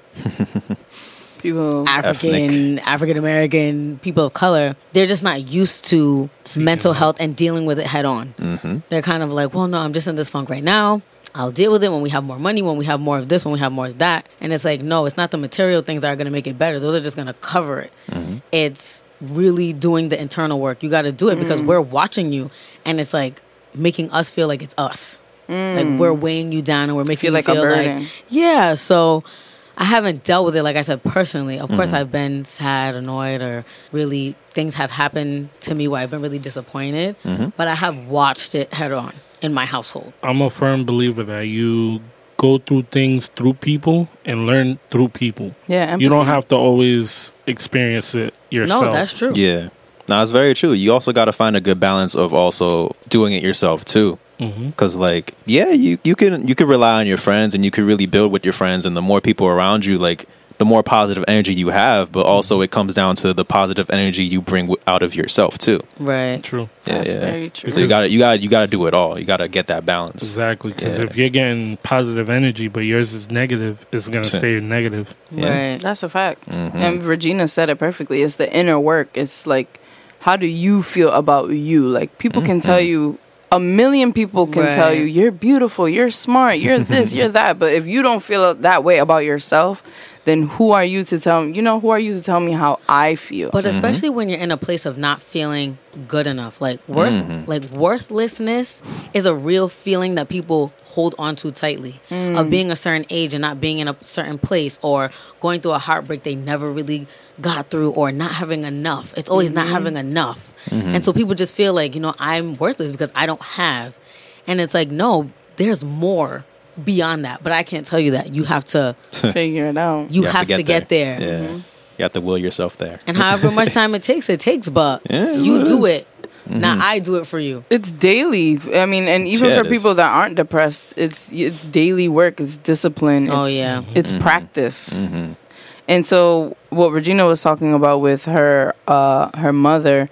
[SPEAKER 3] People,
[SPEAKER 1] African, African American people of color, they're just not used to mental health and dealing with it head on.
[SPEAKER 4] Mm-hmm.
[SPEAKER 1] They're kind of like, well, no, I'm just in this funk right now. I'll deal with it when we have more money, when we have more of this, when we have more of that. And it's like, no, it's not the material things that are going to make it better. Those are just going to cover it.
[SPEAKER 4] Mm-hmm.
[SPEAKER 1] It's really doing the internal work. You got to do it because we're watching you, and it's like making us feel like it's us. Like we're weighing you down and we're making
[SPEAKER 3] Feel
[SPEAKER 1] you
[SPEAKER 3] like a
[SPEAKER 1] feel
[SPEAKER 3] burden.
[SPEAKER 1] like, yeah. So I haven't dealt with it, like I said, personally. Of course,
[SPEAKER 4] Mm-hmm.
[SPEAKER 1] I've been sad, annoyed, or really things have happened to me where I've been really disappointed.
[SPEAKER 4] Mm-hmm.
[SPEAKER 1] But I have watched it head on in my household.
[SPEAKER 2] I'm a firm believer that you go through things through people and learn through people.
[SPEAKER 3] yeah,
[SPEAKER 2] You don't
[SPEAKER 3] empathy.
[SPEAKER 2] have to always experience it yourself.
[SPEAKER 1] No, that's true.
[SPEAKER 4] Yeah. No, it's very true. You also got to find a good balance of also doing it yourself too.
[SPEAKER 2] Mm-hmm.
[SPEAKER 4] Because, like, yeah, you, you can you can rely on your friends and you can really build with your friends, and the more people around you, like, the more positive energy you have. But also, it comes down to the positive energy you bring w- out of yourself too.
[SPEAKER 1] Right.
[SPEAKER 2] True.
[SPEAKER 4] Yeah,
[SPEAKER 3] That's
[SPEAKER 4] yeah.
[SPEAKER 3] very true.
[SPEAKER 4] So you got to you got you got to do it all. You got to get that balance.
[SPEAKER 2] Exactly. Because
[SPEAKER 4] Yeah.
[SPEAKER 2] if you're getting positive energy, but yours is negative, it's going to
[SPEAKER 4] Sure.
[SPEAKER 2] stay negative.
[SPEAKER 4] Yeah.
[SPEAKER 1] Right.
[SPEAKER 3] That's a fact.
[SPEAKER 4] Mhm.
[SPEAKER 3] And Regina said it perfectly. It's the inner work. It's like, how do you feel about you? Like, people can tell you, a million people can tell
[SPEAKER 1] Right.
[SPEAKER 3] you, you're beautiful, you're smart, you're this, you're that. But if you don't feel that way about yourself, then who are you to tell me, you know, who are you to tell me how I feel?
[SPEAKER 1] But especially when you're in a place of not feeling good enough, like worth,
[SPEAKER 4] Mm-hmm.
[SPEAKER 1] like worthlessness is a real feeling that people hold on to tightly. Of being a certain age and not being in a certain place, or going through a heartbreak they never really got through, or not having enough. It's always not having enough, and so people just feel like, you know, I'm worthless because I don't have, and it's like, no, there's more beyond that, but I can't tell you that. You have to,
[SPEAKER 3] Figure it out.
[SPEAKER 1] you, have, to get there.
[SPEAKER 4] Yeah. You have to will yourself there.
[SPEAKER 1] And however much time it takes, it takes, but
[SPEAKER 4] Yeah, it
[SPEAKER 1] you do
[SPEAKER 4] is.
[SPEAKER 1] it. Now I do it for you.
[SPEAKER 3] It's daily. I mean, and even
[SPEAKER 4] Yeah,
[SPEAKER 3] for
[SPEAKER 4] it is.
[SPEAKER 3] people that aren't depressed, it's it's daily work. It's discipline.
[SPEAKER 1] Oh,
[SPEAKER 3] it's,
[SPEAKER 1] yeah.
[SPEAKER 3] it's
[SPEAKER 4] Mm-hmm.
[SPEAKER 3] practice. And so, what Regina was talking about with her uh, her mother,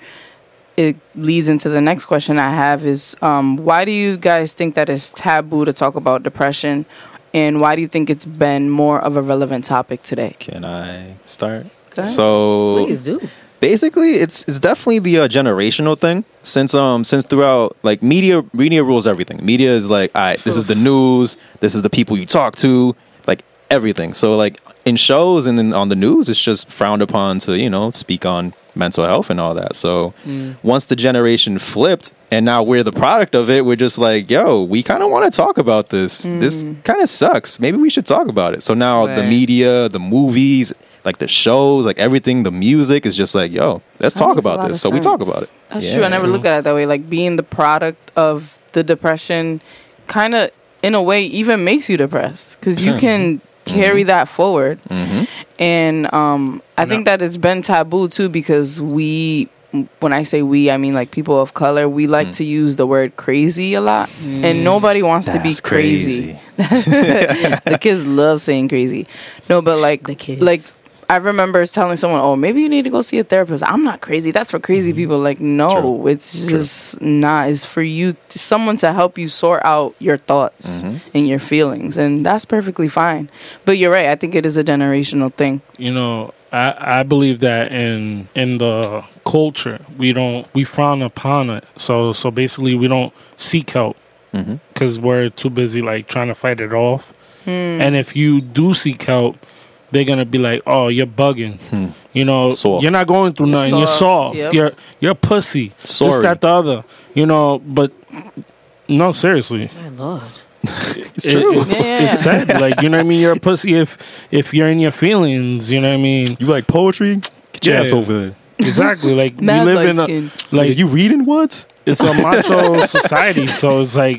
[SPEAKER 3] it leads into the next question I have: is um, why do you guys think that it's taboo to talk about depression, and why do you think it's been more of a relevant topic today?
[SPEAKER 4] Can I start?
[SPEAKER 3] Go ahead.
[SPEAKER 4] So
[SPEAKER 1] Please do.
[SPEAKER 4] basically, it's it's definitely the uh, generational thing. Since um since throughout, like, media media rules everything. Media is like, all right, this is the news. This is the people you talk to. Like, everything. So, like, in shows and then on the news, it's just frowned upon to, you know, speak on mental health and all that. So once the generation flipped and now we're the product of it, we're just like, yo, we kind of want to talk about this. This kind of sucks. Maybe we should talk about it. So now the
[SPEAKER 1] Right.
[SPEAKER 4] media, the movies, like the shows, like everything, the music is just like, yo, let's
[SPEAKER 3] That
[SPEAKER 4] talk
[SPEAKER 3] makes a
[SPEAKER 4] about
[SPEAKER 3] lot
[SPEAKER 4] this.
[SPEAKER 3] of
[SPEAKER 4] So we talk
[SPEAKER 3] sense.
[SPEAKER 4] about it.
[SPEAKER 3] That's
[SPEAKER 4] Yeah.
[SPEAKER 3] true. I never
[SPEAKER 2] True.
[SPEAKER 3] looked at it that way. Like, being the product of the depression kind of, in a way, even makes you depressed because you can carry that forward.
[SPEAKER 4] Mm-hmm.
[SPEAKER 3] And um, I think that it's been taboo too because we, when I say we, I mean like people of color, we like
[SPEAKER 4] Mm.
[SPEAKER 3] to use the word crazy a lot. And nobody wants to be
[SPEAKER 4] That's
[SPEAKER 3] crazy. The kids love saying crazy. No, but like,
[SPEAKER 1] The kids.
[SPEAKER 3] like, I remember telling someone, "Oh, maybe you need to go see a therapist." I'm not crazy. That's for crazy people. Like, no,
[SPEAKER 4] True.
[SPEAKER 3] it's just not. It's for you, someone to help you sort out your thoughts and your feelings, and that's perfectly fine. But you're right. I think it is a generational thing.
[SPEAKER 2] You know, I, I believe that in in the culture we don't we frown upon it. So so basically we don't seek help
[SPEAKER 4] Mm-hmm.
[SPEAKER 2] because we're too busy like trying to fight it off. And if you do seek help, they're gonna be like, "Oh, you're bugging." You know,
[SPEAKER 4] Soft.
[SPEAKER 2] you're not going through nothing. You're
[SPEAKER 3] soft,
[SPEAKER 2] soft.
[SPEAKER 3] yep.
[SPEAKER 2] You're you're a pussy.
[SPEAKER 4] Sorry.
[SPEAKER 2] This, that, the other. You know, but no, seriously.
[SPEAKER 1] My Lord.
[SPEAKER 4] It's
[SPEAKER 2] It-
[SPEAKER 4] true.
[SPEAKER 2] it's,
[SPEAKER 3] Yeah.
[SPEAKER 2] it's sad. Like, you know what I mean? You're a pussy if if you're in your feelings. You know what I mean?
[SPEAKER 4] You like poetry? Get your
[SPEAKER 2] Yeah.
[SPEAKER 4] ass over there.
[SPEAKER 2] Exactly. Like we
[SPEAKER 3] Mad
[SPEAKER 2] live
[SPEAKER 3] light
[SPEAKER 2] in a
[SPEAKER 3] skin.
[SPEAKER 4] Like,
[SPEAKER 2] like
[SPEAKER 4] you reading what?
[SPEAKER 2] it's a macho society, so it's like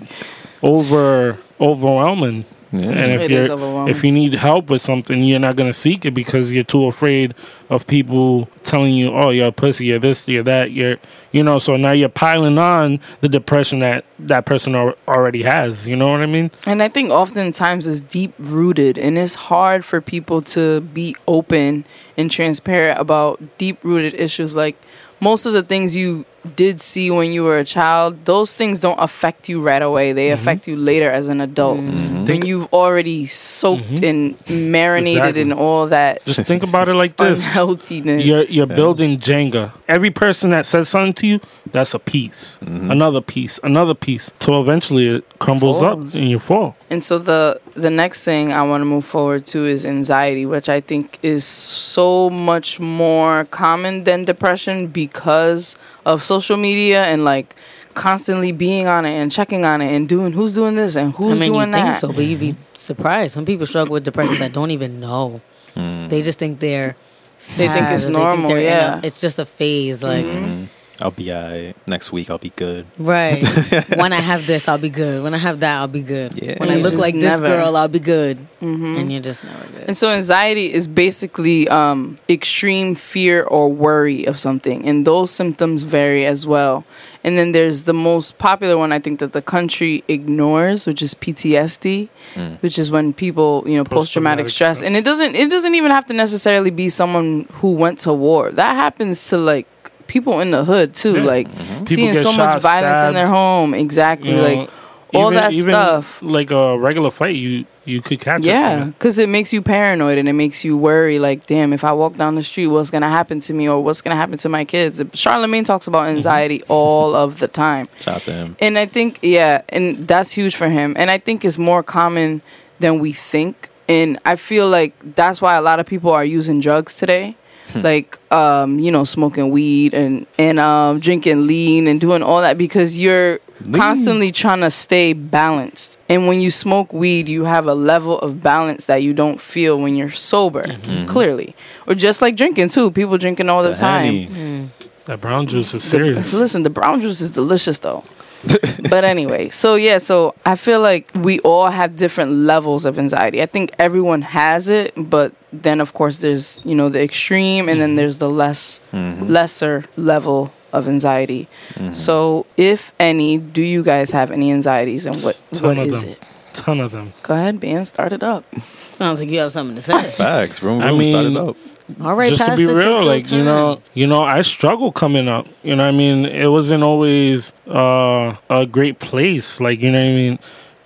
[SPEAKER 2] over overwhelming.
[SPEAKER 4] Yeah.
[SPEAKER 2] And if
[SPEAKER 3] It
[SPEAKER 2] you're
[SPEAKER 3] is overwhelming.
[SPEAKER 2] if you need help with something, you're not gonna seek it because you're too afraid of people telling you, "Oh, you're a pussy, you're this, you're that, you're," you know. So now you're piling on the depression that that person al- already has. You know what I mean?
[SPEAKER 3] And I think oftentimes it's deep rooted, and it's hard for people to be open and transparent about deep rooted issues. Like most of the things you did see when you were a child, those things don't affect you right away. They
[SPEAKER 2] Mm-hmm.
[SPEAKER 3] affect you later as an adult.
[SPEAKER 4] Mm-hmm.
[SPEAKER 3] When you've already soaked
[SPEAKER 2] Mhm.
[SPEAKER 3] and marinated
[SPEAKER 2] Exactly.
[SPEAKER 3] in all that
[SPEAKER 2] Just think about it like this:
[SPEAKER 3] unhealthiness.
[SPEAKER 2] you're you're building Jenga. Every person that says something to you, that's a piece,
[SPEAKER 4] Mm-hmm.
[SPEAKER 2] another piece, another piece, till eventually it crumbles
[SPEAKER 3] Falls.
[SPEAKER 2] up and you fall.
[SPEAKER 3] And so the the next thing I want to move forward to is anxiety, which I think is so much more common than depression because of social media and like constantly being on it and checking on it and doing who's doing this and who's
[SPEAKER 1] I mean,
[SPEAKER 3] doing
[SPEAKER 1] you
[SPEAKER 3] that.
[SPEAKER 1] think so, but you'd be surprised. Some people struggle with depression that don't even know. They just think they're.
[SPEAKER 3] They think
[SPEAKER 1] sad
[SPEAKER 3] it's
[SPEAKER 1] or
[SPEAKER 3] normal,
[SPEAKER 1] they're in a-
[SPEAKER 3] yeah.
[SPEAKER 1] it's just a phase. Like,
[SPEAKER 4] Mm-hmm. I'll be alright. Next week I'll be good.
[SPEAKER 1] right. When I have this, I'll be good. When I have that, I'll be good.
[SPEAKER 4] Yeah.
[SPEAKER 1] When
[SPEAKER 3] And
[SPEAKER 1] I
[SPEAKER 3] you
[SPEAKER 1] look
[SPEAKER 3] just
[SPEAKER 1] like
[SPEAKER 3] never-
[SPEAKER 1] this girl, I'll be good. And you're just never good.
[SPEAKER 3] And so anxiety is basically um, extreme fear or worry of something. And those symptoms vary as well. And then there's the most popular one I think that the country ignores, which is P T S D,
[SPEAKER 4] Mm.
[SPEAKER 3] which is when people, you know, post traumatic
[SPEAKER 2] Post-traumatic
[SPEAKER 3] stress.
[SPEAKER 2] stress.
[SPEAKER 3] And it doesn't it doesn't even have to necessarily be someone who went to war. That happens to like people in the hood too,
[SPEAKER 2] Yeah.
[SPEAKER 3] like
[SPEAKER 2] People
[SPEAKER 3] seeing
[SPEAKER 2] get
[SPEAKER 3] so much
[SPEAKER 2] shot,
[SPEAKER 3] violence in their
[SPEAKER 2] stabbed,
[SPEAKER 3] home. Exactly.
[SPEAKER 2] You know,
[SPEAKER 3] like all
[SPEAKER 2] even-
[SPEAKER 3] that
[SPEAKER 2] even
[SPEAKER 3] stuff.
[SPEAKER 2] Like a regular fight, you you could catch it.
[SPEAKER 3] Yeah,
[SPEAKER 2] from it.
[SPEAKER 3] because it makes you paranoid and it makes you worry. Like, damn, if I walk down the street, what's gonna happen to me or what's gonna happen to my kids? Charlemagne talks about anxiety all of the time,
[SPEAKER 4] Shout out to him.
[SPEAKER 3] and I think yeah, and that's huge for him. And I think it's more common than we think. And I feel like that's why a lot of people are using drugs today. Like um, you know, smoking weed and and um, drinking lean and doing all that because you're
[SPEAKER 4] Lean.
[SPEAKER 3] constantly trying to stay balanced. And when you smoke weed, you have a level of balance that you don't feel when you're sober. Clearly, or just like drinking too. People drinking all the,
[SPEAKER 4] The
[SPEAKER 3] time.
[SPEAKER 4] Henny.
[SPEAKER 2] That brown juice is
[SPEAKER 3] The-
[SPEAKER 2] serious.
[SPEAKER 3] listen, the brown juice is delicious though. But anyway, so yeah, so I feel like we all have different levels of anxiety. I think everyone has it, but then of course there's, you know, the extreme and then there's the less
[SPEAKER 4] Mhm.
[SPEAKER 3] lesser level of anxiety.
[SPEAKER 4] Mhm.
[SPEAKER 3] So if any, do you guys have any anxieties and what
[SPEAKER 2] Ton
[SPEAKER 3] what
[SPEAKER 2] of
[SPEAKER 3] is
[SPEAKER 2] them.
[SPEAKER 3] it?
[SPEAKER 2] Ton of them.
[SPEAKER 3] Go ahead, Ben, start it up.
[SPEAKER 1] Sounds like you have something to say.
[SPEAKER 4] Facts. Room,
[SPEAKER 2] I
[SPEAKER 4] room
[SPEAKER 2] mean,
[SPEAKER 4] started up.
[SPEAKER 1] All right,
[SPEAKER 2] Just to
[SPEAKER 1] Pastor,
[SPEAKER 2] be
[SPEAKER 1] take
[SPEAKER 2] real,
[SPEAKER 1] your
[SPEAKER 2] like you
[SPEAKER 1] turn.
[SPEAKER 2] know, you know, I struggle coming up. You know, what I mean, it wasn't always uh, a great place. Like you know, what I mean,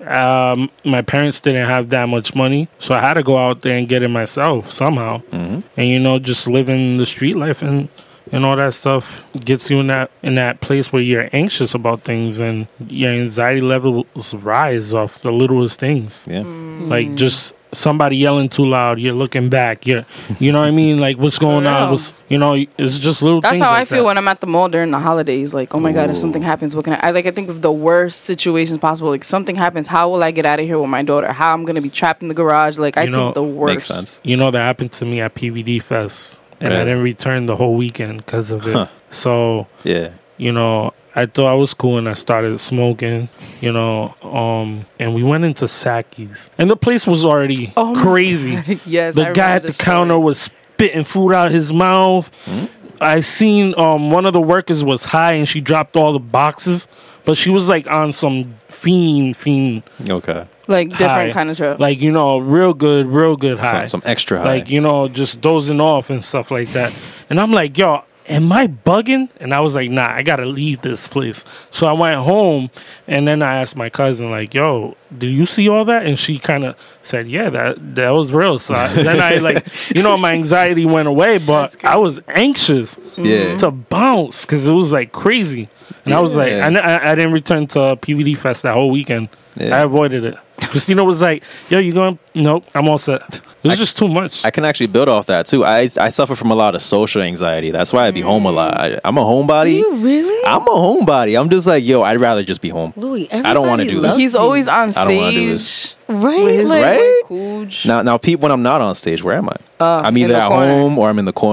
[SPEAKER 2] um, my parents didn't have that much money, so I had to go out there and get it myself somehow.
[SPEAKER 4] Mm-hmm.
[SPEAKER 2] And you know, just living the street life and and all that stuff gets you in that in that place where you're anxious about things and your anxiety levels rise off the littlest things.
[SPEAKER 4] Yeah.
[SPEAKER 2] Like just somebody yelling too loud, you're looking back. You're, you know what I mean? Like what's going on?
[SPEAKER 3] real.
[SPEAKER 2] What's, you know, it's just little
[SPEAKER 3] That's
[SPEAKER 2] things.
[SPEAKER 3] how
[SPEAKER 2] like
[SPEAKER 3] I feel
[SPEAKER 2] that.
[SPEAKER 3] when I'm at the mall during the holidays. Like, oh my god, if
[SPEAKER 4] Ooh.
[SPEAKER 3] something happens, what can I? I like. I think of the worst situations possible. Like, something happens, how will I get out of here with my daughter? How I'm gonna be trapped in the garage? Like, I
[SPEAKER 2] You know,
[SPEAKER 3] think the worst.
[SPEAKER 4] Makes sense.
[SPEAKER 2] You know that happened to me at P V D Fest, and I
[SPEAKER 4] Really?
[SPEAKER 2] didn't return the whole weekend because of it.
[SPEAKER 4] Huh.
[SPEAKER 2] So
[SPEAKER 4] Yeah.
[SPEAKER 2] you know, I thought I was cool and I started smoking, you know, um, and we went into Saki's. And the place was already
[SPEAKER 3] Oh my
[SPEAKER 2] crazy.
[SPEAKER 3] Yes,
[SPEAKER 2] The
[SPEAKER 3] I
[SPEAKER 2] guy
[SPEAKER 3] remember
[SPEAKER 2] at the
[SPEAKER 3] this
[SPEAKER 2] counter
[SPEAKER 3] story.
[SPEAKER 2] was spitting food out his mouth. I seen um, one of the workers was high and she dropped all the boxes, but she was like on some fiend, fiend,
[SPEAKER 4] Okay.
[SPEAKER 3] like different
[SPEAKER 2] high.
[SPEAKER 3] kind of trip.
[SPEAKER 2] like, you know, real good, real good high.
[SPEAKER 4] Some, some extra high.
[SPEAKER 2] Like, you know, just dozing off and stuff like that. And I'm like, yo, am I bugging? And I was like, nah, I gotta leave this place. So I went home and then I asked my cousin, like, yo, do you see all that? And she kind of said, yeah, that that was real. So I, then I like, you know, my anxiety went away, but I was anxious
[SPEAKER 4] yeah.
[SPEAKER 2] to bounce because it was like crazy. And I was like,
[SPEAKER 4] Yeah.
[SPEAKER 2] I, I, I didn't return to P V D Fest that whole weekend.
[SPEAKER 4] Yeah.
[SPEAKER 2] I avoided it. Christina was like, yo, you going? Nope, I'm all set. It was
[SPEAKER 4] I-
[SPEAKER 2] just too much.
[SPEAKER 4] I can actually build off that too. I I suffer from a lot of social anxiety. That's why I be home a lot. I, I'm a homebody.
[SPEAKER 1] You really?
[SPEAKER 4] I'm a homebody. I'm just like, yo, I'd rather just be home.
[SPEAKER 1] Louis,
[SPEAKER 4] I don't wanna
[SPEAKER 1] everybody
[SPEAKER 4] do
[SPEAKER 1] loves
[SPEAKER 4] this.
[SPEAKER 3] He's
[SPEAKER 1] you.
[SPEAKER 3] always on
[SPEAKER 4] I don't wanna do
[SPEAKER 3] stage.
[SPEAKER 1] right.
[SPEAKER 3] With his
[SPEAKER 1] like,
[SPEAKER 4] Right?
[SPEAKER 3] Cooge.
[SPEAKER 4] Now, now, Pete, when I'm not on stage, where am I?
[SPEAKER 3] Uh,
[SPEAKER 4] I'm
[SPEAKER 3] in
[SPEAKER 4] either
[SPEAKER 3] the
[SPEAKER 4] at
[SPEAKER 3] corner.
[SPEAKER 4] home or I'm in the corner.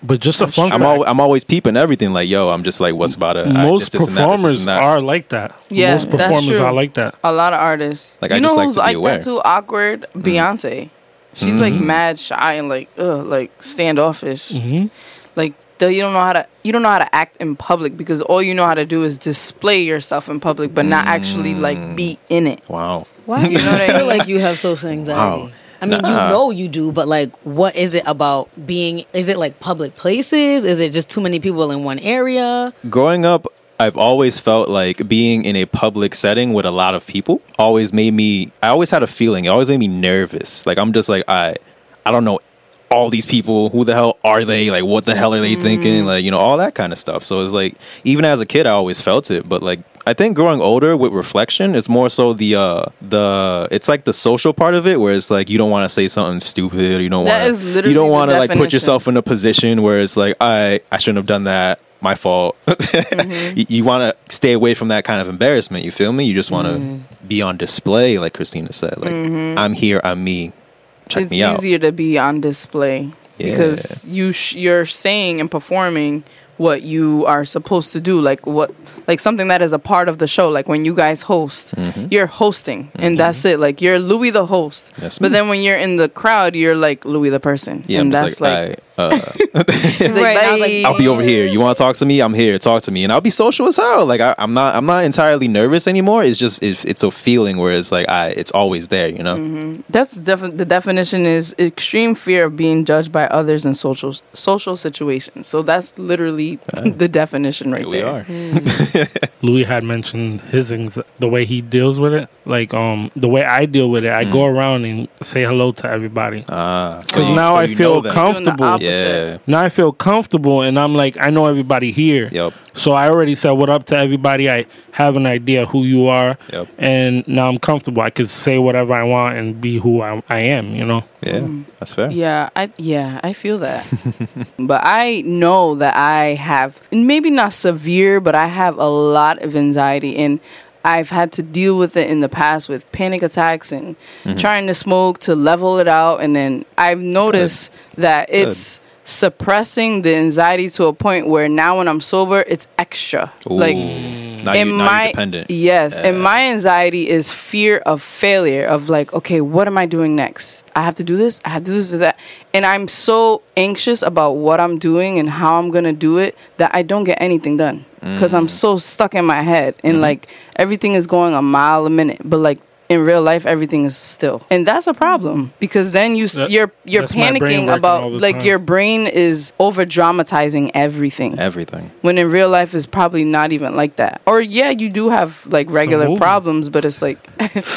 [SPEAKER 2] But just a fun
[SPEAKER 4] I'm,
[SPEAKER 2] fact.
[SPEAKER 4] al- I'm always peeping everything. Like, yo, I'm just like, what's about it?
[SPEAKER 2] Most
[SPEAKER 4] this, this, and that, this, this,
[SPEAKER 2] performers
[SPEAKER 4] and that.
[SPEAKER 2] are like that.
[SPEAKER 3] Yeah,
[SPEAKER 2] Most
[SPEAKER 3] that's
[SPEAKER 2] performers
[SPEAKER 3] true.
[SPEAKER 2] are like that.
[SPEAKER 3] A lot of artists.
[SPEAKER 4] Like,
[SPEAKER 3] you
[SPEAKER 4] I
[SPEAKER 3] know
[SPEAKER 4] just like
[SPEAKER 3] who's
[SPEAKER 4] to be
[SPEAKER 3] like
[SPEAKER 4] aware.
[SPEAKER 3] that too? Awkward. Beyonce. She's like
[SPEAKER 4] Mm-hmm.
[SPEAKER 3] mad shy and like ugh, like standoffish.
[SPEAKER 2] hmm
[SPEAKER 3] Like the, you don't know how to you don't know how to act in public because all you know how to do is display yourself in public, but not actually like be in it.
[SPEAKER 4] Wow.
[SPEAKER 1] Why do you
[SPEAKER 3] know what I
[SPEAKER 1] feel
[SPEAKER 3] mean?
[SPEAKER 1] like you have social anxiety?
[SPEAKER 4] Wow.
[SPEAKER 1] I mean,
[SPEAKER 4] Nah.
[SPEAKER 1] you know you do, but like, what is it about being? Is it like public places? Is it just too many people in one area?
[SPEAKER 4] Growing up, I've always felt like being in a public setting with a lot of people always made me, I always had a feeling, it always made me nervous. Like, I'm just like, I, I don't know all these people. Who the hell are they? Like, what the hell are they thinking? Like, you know, all that kind of stuff. So it's like, even as a kid, I always felt it. But like, I think growing older with reflection is more so the, uh, the, it's like the social part of it where it's like, you don't want to say something stupid. You don't
[SPEAKER 3] That
[SPEAKER 4] want
[SPEAKER 3] is
[SPEAKER 4] to,
[SPEAKER 3] literally
[SPEAKER 4] you don't
[SPEAKER 3] the
[SPEAKER 4] want to like put
[SPEAKER 3] definition.
[SPEAKER 4] yourself in a position where it's like, I, I shouldn't have done that. My fault.
[SPEAKER 3] Mm-hmm.
[SPEAKER 4] you you want to stay away from that kind of embarrassment. You feel me? You just want to be on display, like Christina said. Like, I'm here, I'm me. Check
[SPEAKER 3] It's
[SPEAKER 4] me out.
[SPEAKER 3] easier to be on display
[SPEAKER 4] Yeah.
[SPEAKER 3] because you sh- you're saying and performing what you are supposed to do, like what like something that is a part of the show. Like when you guys host,
[SPEAKER 4] Mm-hmm.
[SPEAKER 3] you're hosting, and that's it. Like you're Louis the host.
[SPEAKER 4] That's
[SPEAKER 3] but
[SPEAKER 4] me.
[SPEAKER 3] then when you're in the crowd, you're like Louis the person,
[SPEAKER 4] Yeah,
[SPEAKER 3] and
[SPEAKER 4] I'm
[SPEAKER 3] that's
[SPEAKER 4] just
[SPEAKER 3] like,
[SPEAKER 4] like, I, uh,
[SPEAKER 3] it's like,
[SPEAKER 1] Right, I was like,
[SPEAKER 3] bye.
[SPEAKER 4] I'll be over here. You want to talk to me? I'm here. Talk to me, and I'll be social as hell. Like I, I'm not. I'm not entirely nervous anymore. It's just it's, it's a feeling where it's like I. It's always there. You know.
[SPEAKER 3] That's defi- the definition is extreme fear of being judged by others in social social situations. So that's literally the definition right
[SPEAKER 4] Here we
[SPEAKER 3] there.
[SPEAKER 4] are.
[SPEAKER 2] Louis had mentioned his anx- the way he deals with it. Like um, the way I deal with it, I go around and say hello to everybody.
[SPEAKER 4] Ah, so
[SPEAKER 2] Because
[SPEAKER 4] you-
[SPEAKER 2] now
[SPEAKER 4] so
[SPEAKER 2] I
[SPEAKER 4] you
[SPEAKER 2] feel
[SPEAKER 4] know them.
[SPEAKER 2] comfortable.
[SPEAKER 3] opposite.
[SPEAKER 4] Yeah.
[SPEAKER 2] Now I feel comfortable, and I'm like, I know everybody here.
[SPEAKER 4] Yep.
[SPEAKER 2] So I already said what up to everybody. I have an idea who you are,
[SPEAKER 4] Yep.
[SPEAKER 2] and now I'm comfortable. I could say whatever I want and be who I, I am. You know.
[SPEAKER 4] Yeah. That's fair.
[SPEAKER 3] Yeah, I yeah, I feel that. But I know that I have maybe not severe, but I have a lot of anxiety, and I've had to deal with it in the past with panic attacks and trying to smoke to level it out, and then I've noticed that it's suppressing the anxiety to a point where now when I'm sober, it's extra.
[SPEAKER 4] Ooh.
[SPEAKER 3] Like
[SPEAKER 4] now,
[SPEAKER 3] in
[SPEAKER 4] you, now
[SPEAKER 3] my
[SPEAKER 4] you're dependent.
[SPEAKER 3] yes,
[SPEAKER 4] Yeah.
[SPEAKER 3] and my anxiety is fear of failure. Of like, okay, what am I doing next? I have to do this. I have to do this and that, and I'm so anxious about what I'm doing and how I'm gonna do it that I don't get anything done because
[SPEAKER 4] Mm.
[SPEAKER 3] I'm so stuck in my head and like everything is going a mile a minute, but like. In real life, everything is still, and that's a problem because then you s
[SPEAKER 2] That-
[SPEAKER 3] you're you're
[SPEAKER 2] that's my brain
[SPEAKER 3] panicking
[SPEAKER 2] working all
[SPEAKER 3] about
[SPEAKER 2] the
[SPEAKER 3] like
[SPEAKER 2] time.
[SPEAKER 3] your brain is over dramatizing everything
[SPEAKER 4] Everything.
[SPEAKER 3] when in real life is probably not even like that. Or yeah, you do have like regular
[SPEAKER 2] movie.
[SPEAKER 3] problems, but it's like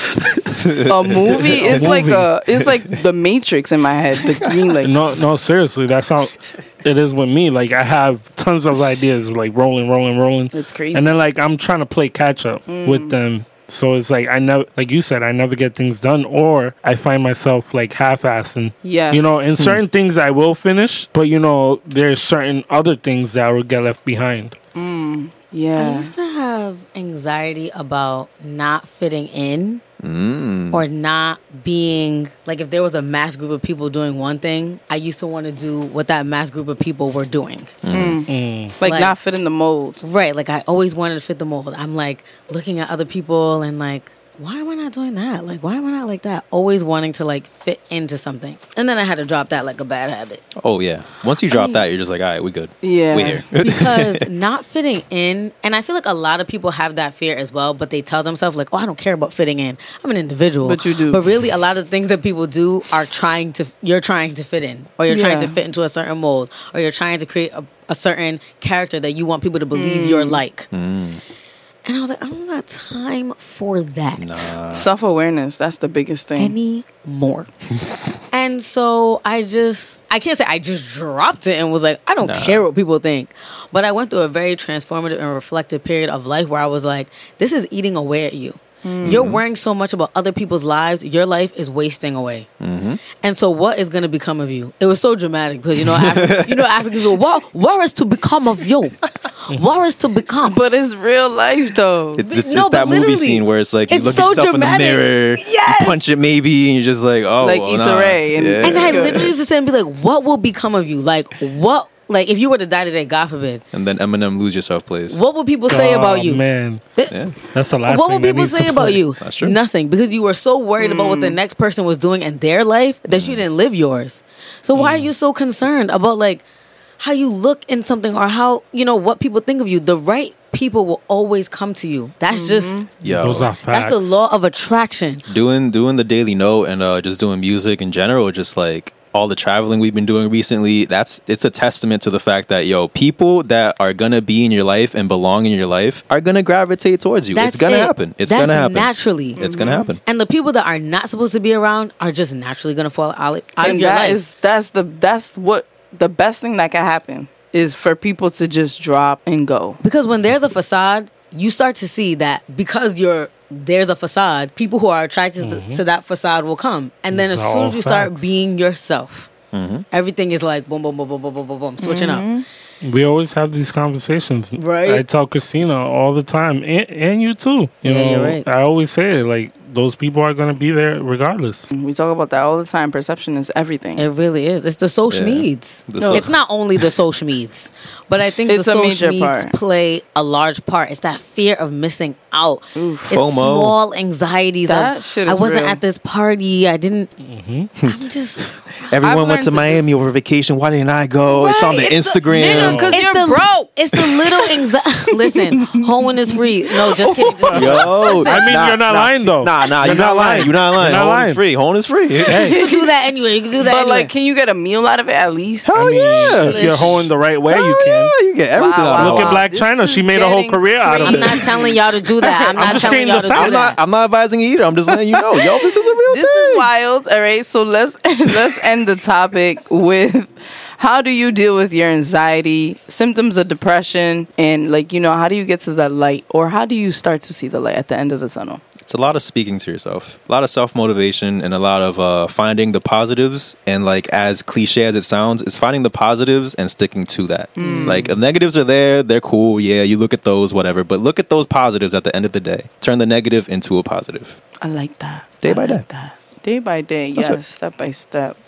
[SPEAKER 3] a movie. It's like
[SPEAKER 2] movie.
[SPEAKER 3] a it's like the Matrix in my head. The green like
[SPEAKER 2] No, no, seriously, that's how it is with me. Like I have tons of ideas, like rolling, rolling, rolling,
[SPEAKER 3] it's crazy.
[SPEAKER 2] and then like I'm trying to play catch up with them. So it's like I never, like you said, I never get things done, or I find myself like half-assing.
[SPEAKER 3] Yes.
[SPEAKER 2] You know, in certain things I will finish, but you know, there's certain other things that will get left behind.
[SPEAKER 1] I
[SPEAKER 3] yeah.
[SPEAKER 1] used to have anxiety about not fitting in
[SPEAKER 4] Mm.
[SPEAKER 1] or not being like if there was a mass group of people doing one thing, I used to want to do what that mass group of people were doing.
[SPEAKER 2] Mm.
[SPEAKER 3] Like,
[SPEAKER 1] Like-
[SPEAKER 3] not fit in the mold.
[SPEAKER 1] Right, like I always wanted to fit the mold. I'm like looking at other people and like, why am I not doing that? Like, why am I not like that? Always wanting to like fit into something. And then I had to drop that like a bad habit.
[SPEAKER 4] Oh yeah. Once you drop that, you're just like, all right, we good.
[SPEAKER 3] Yeah.
[SPEAKER 4] We here.
[SPEAKER 1] Because not fitting in, and I feel like a lot of people have that fear as well, but they tell themselves like, oh, I don't care about fitting in. I'm an individual.
[SPEAKER 3] But you do.
[SPEAKER 1] But really a lot of things that people do are trying to, you're trying to fit in, or you're trying
[SPEAKER 3] Yeah.
[SPEAKER 1] to fit into a certain mold, or you're trying to create a, a certain character that you want people to believe you're like. And I was like, I don't got time for that
[SPEAKER 3] Self awareness. That's the biggest thing.
[SPEAKER 1] anymore. And so I just, I can't say I just dropped it and was like, I don't care what people think. But I went through a very transformative and reflective period of life where I was like, this is eating away at you. You're worrying so much about other people's lives, your life is wasting away. And so, what is going to become of you? It was so dramatic because you know, Afri- you know, Africans go, "What? What is to become of you? What is to become?"
[SPEAKER 3] But it's real life though.
[SPEAKER 4] It, it's,
[SPEAKER 1] No,
[SPEAKER 4] it's that
[SPEAKER 1] but
[SPEAKER 4] movie
[SPEAKER 1] literally,
[SPEAKER 4] scene where it's like you
[SPEAKER 1] it's
[SPEAKER 4] look
[SPEAKER 1] so
[SPEAKER 4] at yourself
[SPEAKER 1] dramatic.
[SPEAKER 4] in the mirror,
[SPEAKER 1] Yes.
[SPEAKER 4] you punch it maybe, and you're just like, oh,
[SPEAKER 3] Like
[SPEAKER 4] well,
[SPEAKER 3] Issa
[SPEAKER 4] nah.
[SPEAKER 3] Rae and-
[SPEAKER 4] Yeah.
[SPEAKER 1] And I literally used to sit and be like, what will become of you? Like, what like if you were to die today, God forbid,
[SPEAKER 4] And then Eminem Lose Yourself plays.
[SPEAKER 1] what would people say
[SPEAKER 2] Oh,
[SPEAKER 1] about you?
[SPEAKER 2] man,
[SPEAKER 4] Yeah.
[SPEAKER 2] that's the last
[SPEAKER 1] What
[SPEAKER 2] thing
[SPEAKER 1] would
[SPEAKER 2] that
[SPEAKER 1] people
[SPEAKER 2] needs to
[SPEAKER 1] say about
[SPEAKER 2] play.
[SPEAKER 1] you?
[SPEAKER 4] That's true.
[SPEAKER 1] Nothing, because you were so worried about what the next person was doing in their life that you didn't live yours. So why are you so concerned about like how you look in something or how you know what people think of you? The right people will always come to you. That's just
[SPEAKER 4] Yo.
[SPEAKER 2] Those are facts.
[SPEAKER 1] that's the law of attraction.
[SPEAKER 4] doing doing the Daily Note and uh, just doing music in general, just like all the traveling we've been doing recently, that's it's a testament to the fact that yo, people that are gonna be in your life and belong in your life are gonna gravitate towards you.
[SPEAKER 1] That's
[SPEAKER 4] it's gonna
[SPEAKER 1] it.
[SPEAKER 4] happen. It's
[SPEAKER 1] That's
[SPEAKER 4] gonna happen.
[SPEAKER 1] naturally.
[SPEAKER 4] It's gonna happen.
[SPEAKER 1] And the people that are not supposed to be around are just naturally gonna fall out, out of
[SPEAKER 3] And
[SPEAKER 1] your
[SPEAKER 3] that
[SPEAKER 1] life.
[SPEAKER 3] is that's the that's what the best thing that can happen is for people to just drop and go.
[SPEAKER 1] Because when there's a facade, you start to see that because you're there's a facade, people who are attracted
[SPEAKER 2] Mm-hmm.
[SPEAKER 1] to that facade will come. And then
[SPEAKER 2] It's
[SPEAKER 1] as soon
[SPEAKER 2] all
[SPEAKER 1] as you start
[SPEAKER 2] facts.
[SPEAKER 1] being yourself,
[SPEAKER 4] Mm-hmm.
[SPEAKER 1] everything is like boom, boom, boom, boom, boom, boom, boom, boom, switching up.
[SPEAKER 2] We always have these conversations.
[SPEAKER 1] Right.
[SPEAKER 2] I tell Christina all the time, and, and you too. You
[SPEAKER 1] Yeah,
[SPEAKER 2] know,
[SPEAKER 1] you're right.
[SPEAKER 2] I always say it, like, those people are going to be there regardless.
[SPEAKER 3] We talk about that all the time. Perception is everything.
[SPEAKER 1] It really is. It's the social
[SPEAKER 4] Yeah.
[SPEAKER 1] needs.
[SPEAKER 4] The
[SPEAKER 1] No,
[SPEAKER 4] so-
[SPEAKER 1] it's not only the social needs, but I think
[SPEAKER 3] It's
[SPEAKER 1] the
[SPEAKER 3] a
[SPEAKER 1] social
[SPEAKER 3] major
[SPEAKER 1] needs
[SPEAKER 3] part.
[SPEAKER 1] play a large part. It's that fear of missing out. It's
[SPEAKER 4] FOMO.
[SPEAKER 1] small anxieties
[SPEAKER 3] That
[SPEAKER 1] of
[SPEAKER 3] shit
[SPEAKER 1] I
[SPEAKER 3] is
[SPEAKER 1] wasn't
[SPEAKER 3] real.
[SPEAKER 1] at this party. I didn't.
[SPEAKER 2] Mm-hmm.
[SPEAKER 1] I'm just.
[SPEAKER 4] Everyone
[SPEAKER 3] I've
[SPEAKER 4] went to
[SPEAKER 3] learned to
[SPEAKER 4] Miami over vacation. Why didn't I go? It's on the
[SPEAKER 3] Right, it's the-
[SPEAKER 4] Instagram.
[SPEAKER 3] nigga, 'cause
[SPEAKER 1] It's
[SPEAKER 3] you're
[SPEAKER 1] the
[SPEAKER 3] broke.
[SPEAKER 1] It's the little anxiety. Listen, hoeing is free. No, just kidding. Just
[SPEAKER 4] Yo,
[SPEAKER 2] I mean, you're not lying, though.
[SPEAKER 4] Nah, nah,
[SPEAKER 2] You're
[SPEAKER 4] you're, not
[SPEAKER 2] not
[SPEAKER 4] lying.
[SPEAKER 2] lying.
[SPEAKER 4] You're not lying.
[SPEAKER 2] You're not
[SPEAKER 4] Hone
[SPEAKER 2] lying.
[SPEAKER 4] is free. Hone is free.
[SPEAKER 1] You can do that anyway. You can do that.
[SPEAKER 3] But
[SPEAKER 1] anyway.
[SPEAKER 3] like, can you get a meal out of it at least?
[SPEAKER 4] Hell yeah.
[SPEAKER 2] If you're hoeing the right way,
[SPEAKER 4] Hell
[SPEAKER 2] you can.
[SPEAKER 4] yeah, you get everything
[SPEAKER 3] Wow,
[SPEAKER 4] out of
[SPEAKER 3] wow,
[SPEAKER 2] Look
[SPEAKER 4] it.
[SPEAKER 2] at Black
[SPEAKER 3] This
[SPEAKER 2] China. She
[SPEAKER 3] is
[SPEAKER 2] made a whole
[SPEAKER 3] getting
[SPEAKER 2] career out of
[SPEAKER 1] I'm
[SPEAKER 2] it.
[SPEAKER 1] not telling y'all to do that. I'm not
[SPEAKER 2] just
[SPEAKER 1] telling
[SPEAKER 2] stating
[SPEAKER 1] y'all
[SPEAKER 2] the
[SPEAKER 1] to do
[SPEAKER 2] fact.
[SPEAKER 4] I'm
[SPEAKER 1] that.
[SPEAKER 4] not. I'm not advising you either. I'm just letting you know, yo, this is a real
[SPEAKER 3] This
[SPEAKER 4] thing.
[SPEAKER 3] is wild. All right, so let's let's end the topic with how do you deal with your anxiety, symptoms of depression, and like you know, how do you get to the light, or how do you start to see the light at the end of the tunnel?
[SPEAKER 4] It's a lot of speaking to yourself, a lot of self motivation, and a lot of uh, finding the positives. And like as cliche as it sounds, it's finding the positives and sticking to that. Like if negatives are there, they're cool. Yeah, you look at those, whatever. But look at those positives at the end of the day. Turn the negative into a positive.
[SPEAKER 3] I like that.
[SPEAKER 4] Day
[SPEAKER 3] I
[SPEAKER 4] by
[SPEAKER 3] like
[SPEAKER 4] day.
[SPEAKER 3] that. Day by day,
[SPEAKER 4] That's
[SPEAKER 3] yes,
[SPEAKER 4] it.
[SPEAKER 3] step by step.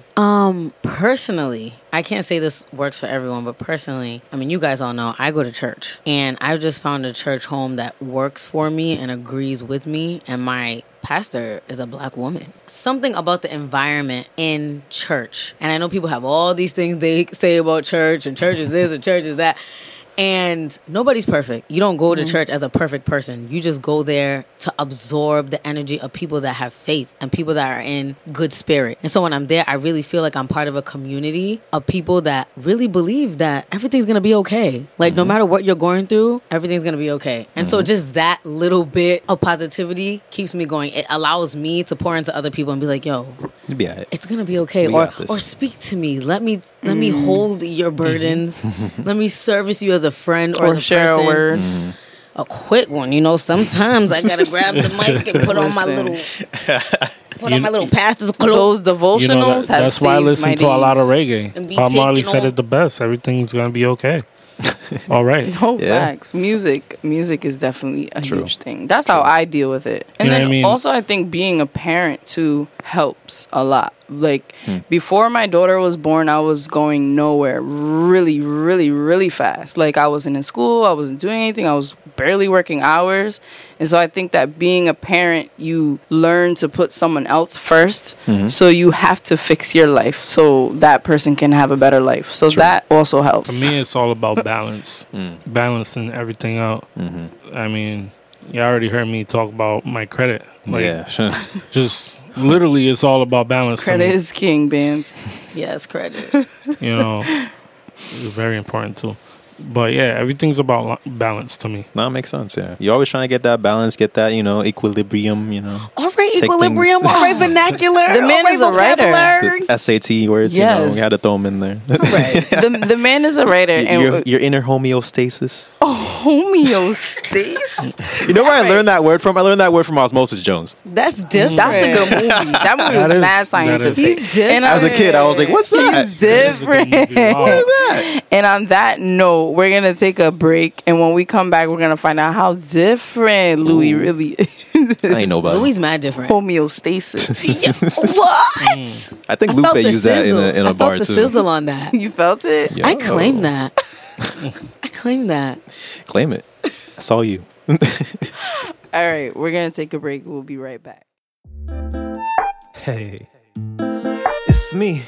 [SPEAKER 1] Um, personally, I can't say this works for everyone, but personally, I mean, you guys all know I go to church, and I just found a church home that works for me and agrees with me, and my pastor is a black woman. Something about the environment in church, and I know people have all these things they say about church, and church is this and church is that. And nobody's perfect. You don't go to church as a perfect person. You just go there to absorb the energy of people that have faith and people that are in good spirit. And so when I'm there, I really feel like I'm part of a community of people that really believe that everything's going to be okay. Like no matter what you're going through, everything's going to be okay. And so just that little bit of positivity keeps me going. It allows me to pour into other people and be like, yo,
[SPEAKER 4] You'll be all right.
[SPEAKER 1] it's gonna be okay.
[SPEAKER 4] We
[SPEAKER 1] Or
[SPEAKER 4] got this.
[SPEAKER 1] or speak to me. Let me let me hold your burdens. Let me service you as a friend or,
[SPEAKER 3] Or
[SPEAKER 1] as a
[SPEAKER 3] share a
[SPEAKER 1] person.
[SPEAKER 3] word.
[SPEAKER 1] A quick one. You know, sometimes I gotta grab the mic and put on my
[SPEAKER 3] Listen.
[SPEAKER 1] little put
[SPEAKER 2] You
[SPEAKER 1] on my
[SPEAKER 2] kn-
[SPEAKER 1] little pastor's clothes.
[SPEAKER 3] Those devotionals
[SPEAKER 2] You know, that,
[SPEAKER 3] have
[SPEAKER 2] that's why I
[SPEAKER 3] saved
[SPEAKER 2] listen
[SPEAKER 3] my
[SPEAKER 2] to a lot of
[SPEAKER 3] days.
[SPEAKER 1] And be
[SPEAKER 2] reggae. Bob Marley
[SPEAKER 1] taking
[SPEAKER 2] said
[SPEAKER 1] on-
[SPEAKER 2] it the best. Everything's going to be okay. All right.
[SPEAKER 3] No
[SPEAKER 4] Yeah.
[SPEAKER 3] facts. Music, music is definitely a
[SPEAKER 4] True.
[SPEAKER 3] huge thing. That's how I deal with it. And
[SPEAKER 2] You know
[SPEAKER 3] then
[SPEAKER 2] what I mean?
[SPEAKER 3] also, I think being a parent too helps a lot. Like
[SPEAKER 4] Hmm.
[SPEAKER 3] before my daughter was born, I was going nowhere really, really, really fast. Like I wasn't in school, I wasn't doing anything, I was barely working hours. And so I think that being a parent, you learn to put someone else 1st
[SPEAKER 4] Mm-hmm.
[SPEAKER 3] So you have to fix your life so that person can have a better life. So that also helps.
[SPEAKER 2] For me, it's all about balance.
[SPEAKER 4] Mm.
[SPEAKER 2] Balancing everything out.
[SPEAKER 4] Mm-hmm.
[SPEAKER 2] I mean, you already heard me talk about my credit. Like,
[SPEAKER 4] Yeah, sure.
[SPEAKER 2] just literally, it's all about balance. to
[SPEAKER 3] Credit
[SPEAKER 2] me.
[SPEAKER 3] is king, bands.
[SPEAKER 1] Yes, credit.
[SPEAKER 2] You know, it's very important too. But yeah, everything's about lo- balance to me.
[SPEAKER 4] No, it makes sense. Yeah, you're always trying to get that balance, get that you know equilibrium. You know,
[SPEAKER 1] All right,
[SPEAKER 4] Take
[SPEAKER 1] equilibrium.
[SPEAKER 4] things-
[SPEAKER 1] All right, vernacular.
[SPEAKER 3] The man
[SPEAKER 1] all right,
[SPEAKER 3] is a writer.
[SPEAKER 1] vocabulary.
[SPEAKER 4] the S A T words. You know,
[SPEAKER 3] Yes.
[SPEAKER 4] we had to throw them in there.
[SPEAKER 3] Right. the the man is a writer and
[SPEAKER 4] your, your inner homeostasis.
[SPEAKER 3] homeostasis.
[SPEAKER 4] You know where I learned that word from? I learned that word from Osmosis Jones.
[SPEAKER 1] That's different.
[SPEAKER 3] That's a good movie. That movie was
[SPEAKER 2] That is-
[SPEAKER 3] mad
[SPEAKER 2] that is-
[SPEAKER 3] scientific.
[SPEAKER 1] He's different.
[SPEAKER 3] And
[SPEAKER 4] As a kid, I was like, "What's that?"
[SPEAKER 3] He's different.
[SPEAKER 2] That is a good movie. Wow.
[SPEAKER 4] What is that?
[SPEAKER 3] And on that note, we're gonna take a break, and when we come back, we're gonna find out how different Louis really is.
[SPEAKER 4] I ain't nobody.
[SPEAKER 1] Louis mad different.
[SPEAKER 3] Homeostasis.
[SPEAKER 1] What?
[SPEAKER 4] I think
[SPEAKER 1] I
[SPEAKER 4] Lupe
[SPEAKER 1] felt the
[SPEAKER 4] used that in a, in a
[SPEAKER 1] I
[SPEAKER 4] bar
[SPEAKER 1] felt the
[SPEAKER 4] too.
[SPEAKER 1] sizzle on that.
[SPEAKER 3] You felt it?
[SPEAKER 4] Yo.
[SPEAKER 1] I claim that. I claim that.
[SPEAKER 4] Claim it. That's all you.
[SPEAKER 3] All right, we're going to take a break. We'll be right back.
[SPEAKER 5] Hey, it's me,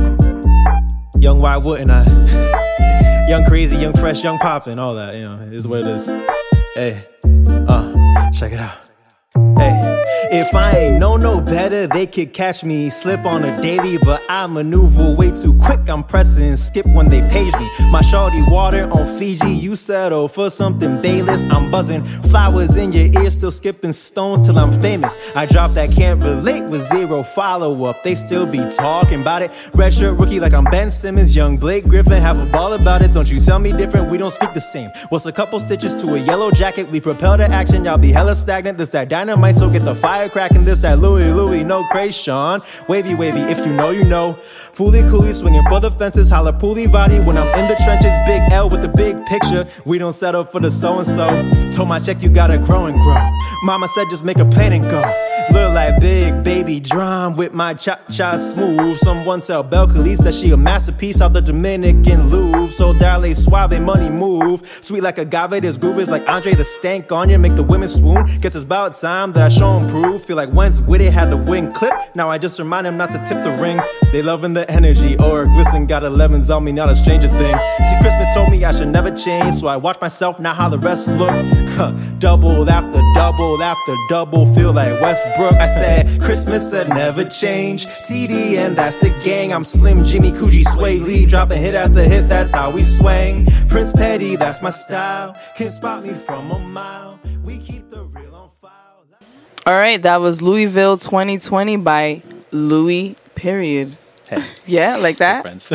[SPEAKER 5] young, why wouldn't I? Young crazy, young fresh, young poppin', all that, you know, is what it is. Hey, uh, check it out. Hey, if I ain't know no better, they could catch me slip on a daily, but I maneuver way too quick. I'm pressing skip when they page me. My shorty water on Fiji, you settle for something Bayless. I'm buzzing, flowers in your ear, still skipping stones till I'm famous. I drop that can't relate with zero follow up. They still be talking about it. Red shirt rookie like I'm Ben Simmons, young Blake Griffin. Have a ball about it. Don't you tell me different. We don't speak the same. What's a couple stitches to a yellow jacket? We propel to action. Y'all be hella stagnant. This that dynamite, so get the fire cracking. This that Louis Louis, no craze, Sean. Wavy wavy, if you know you know. Fooly cooly, swinging for the fences. Holla pooly body when I'm in the trenches. Big L with the big picture. We don't settle for the so and so. Told my check you gotta grow and grow. Mama said just make a plan and go. Look like big baby drum with my cha-cha smooth. Someone tell Belle Calise that she a masterpiece out the Dominican Louvre. So darle suave, money move. Sweet like agave, this groove is like Andre the Stank on you. Make the women swoon. Guess it's about time that I show them proof. Feel like once with it had the wing clip. Now I just remind them not to tip the ring. They loving the energy. Or glisten got elevens on me, not a stranger thing. See, Christmas told me I should never change. So I watch myself, not how the rest look. Huh. Double after double after double. Feel like Westbrook. I said, Christmas said never change. T D and that's the gang. I'm Slim Jimmy, Coogee, Sway Lee. Dropping hit after hit, that's how we swang. Prince Petty, that's my style. Can't spot me from a mile. We keep the real on file.
[SPEAKER 3] All right, that was Louisville twenty twenty by Louis, period.
[SPEAKER 4] Hey.
[SPEAKER 3] Yeah, like that?
[SPEAKER 4] Friends.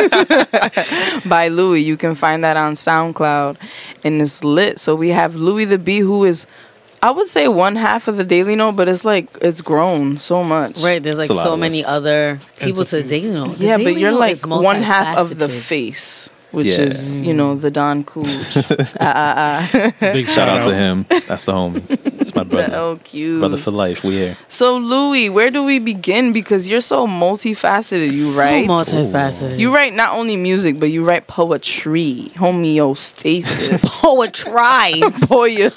[SPEAKER 3] By Louis. You can find that on SoundCloud, and it's lit. So we have Louis the B, who is, I would say, one half of the Daily Note, but it's like, it's grown so much.
[SPEAKER 1] Right, there's like
[SPEAKER 4] It's a lot
[SPEAKER 1] so
[SPEAKER 4] of
[SPEAKER 1] many
[SPEAKER 4] us.
[SPEAKER 1] other people to the
[SPEAKER 2] Entities.
[SPEAKER 1] Daily Note. The
[SPEAKER 3] Yeah,
[SPEAKER 1] Daily
[SPEAKER 3] but you're
[SPEAKER 1] Note
[SPEAKER 3] like
[SPEAKER 1] is
[SPEAKER 3] one half of the
[SPEAKER 1] multifaceted.
[SPEAKER 3] face, which
[SPEAKER 4] Yeah.
[SPEAKER 3] is, you know, the Don Cooge. ah, ah, ah.
[SPEAKER 2] Big
[SPEAKER 4] Shout out to
[SPEAKER 2] outs.
[SPEAKER 4] him. That's the homie. It's my
[SPEAKER 3] The
[SPEAKER 4] brother.
[SPEAKER 3] L Qs.
[SPEAKER 4] Brother for life. We here.
[SPEAKER 3] So, Louis, where do we begin? Because you're so multifaceted. You
[SPEAKER 1] So
[SPEAKER 3] write.
[SPEAKER 1] multifaceted.
[SPEAKER 3] You write not only music, but you write poetry, homeostasis.
[SPEAKER 1] poetries.
[SPEAKER 3] Boy,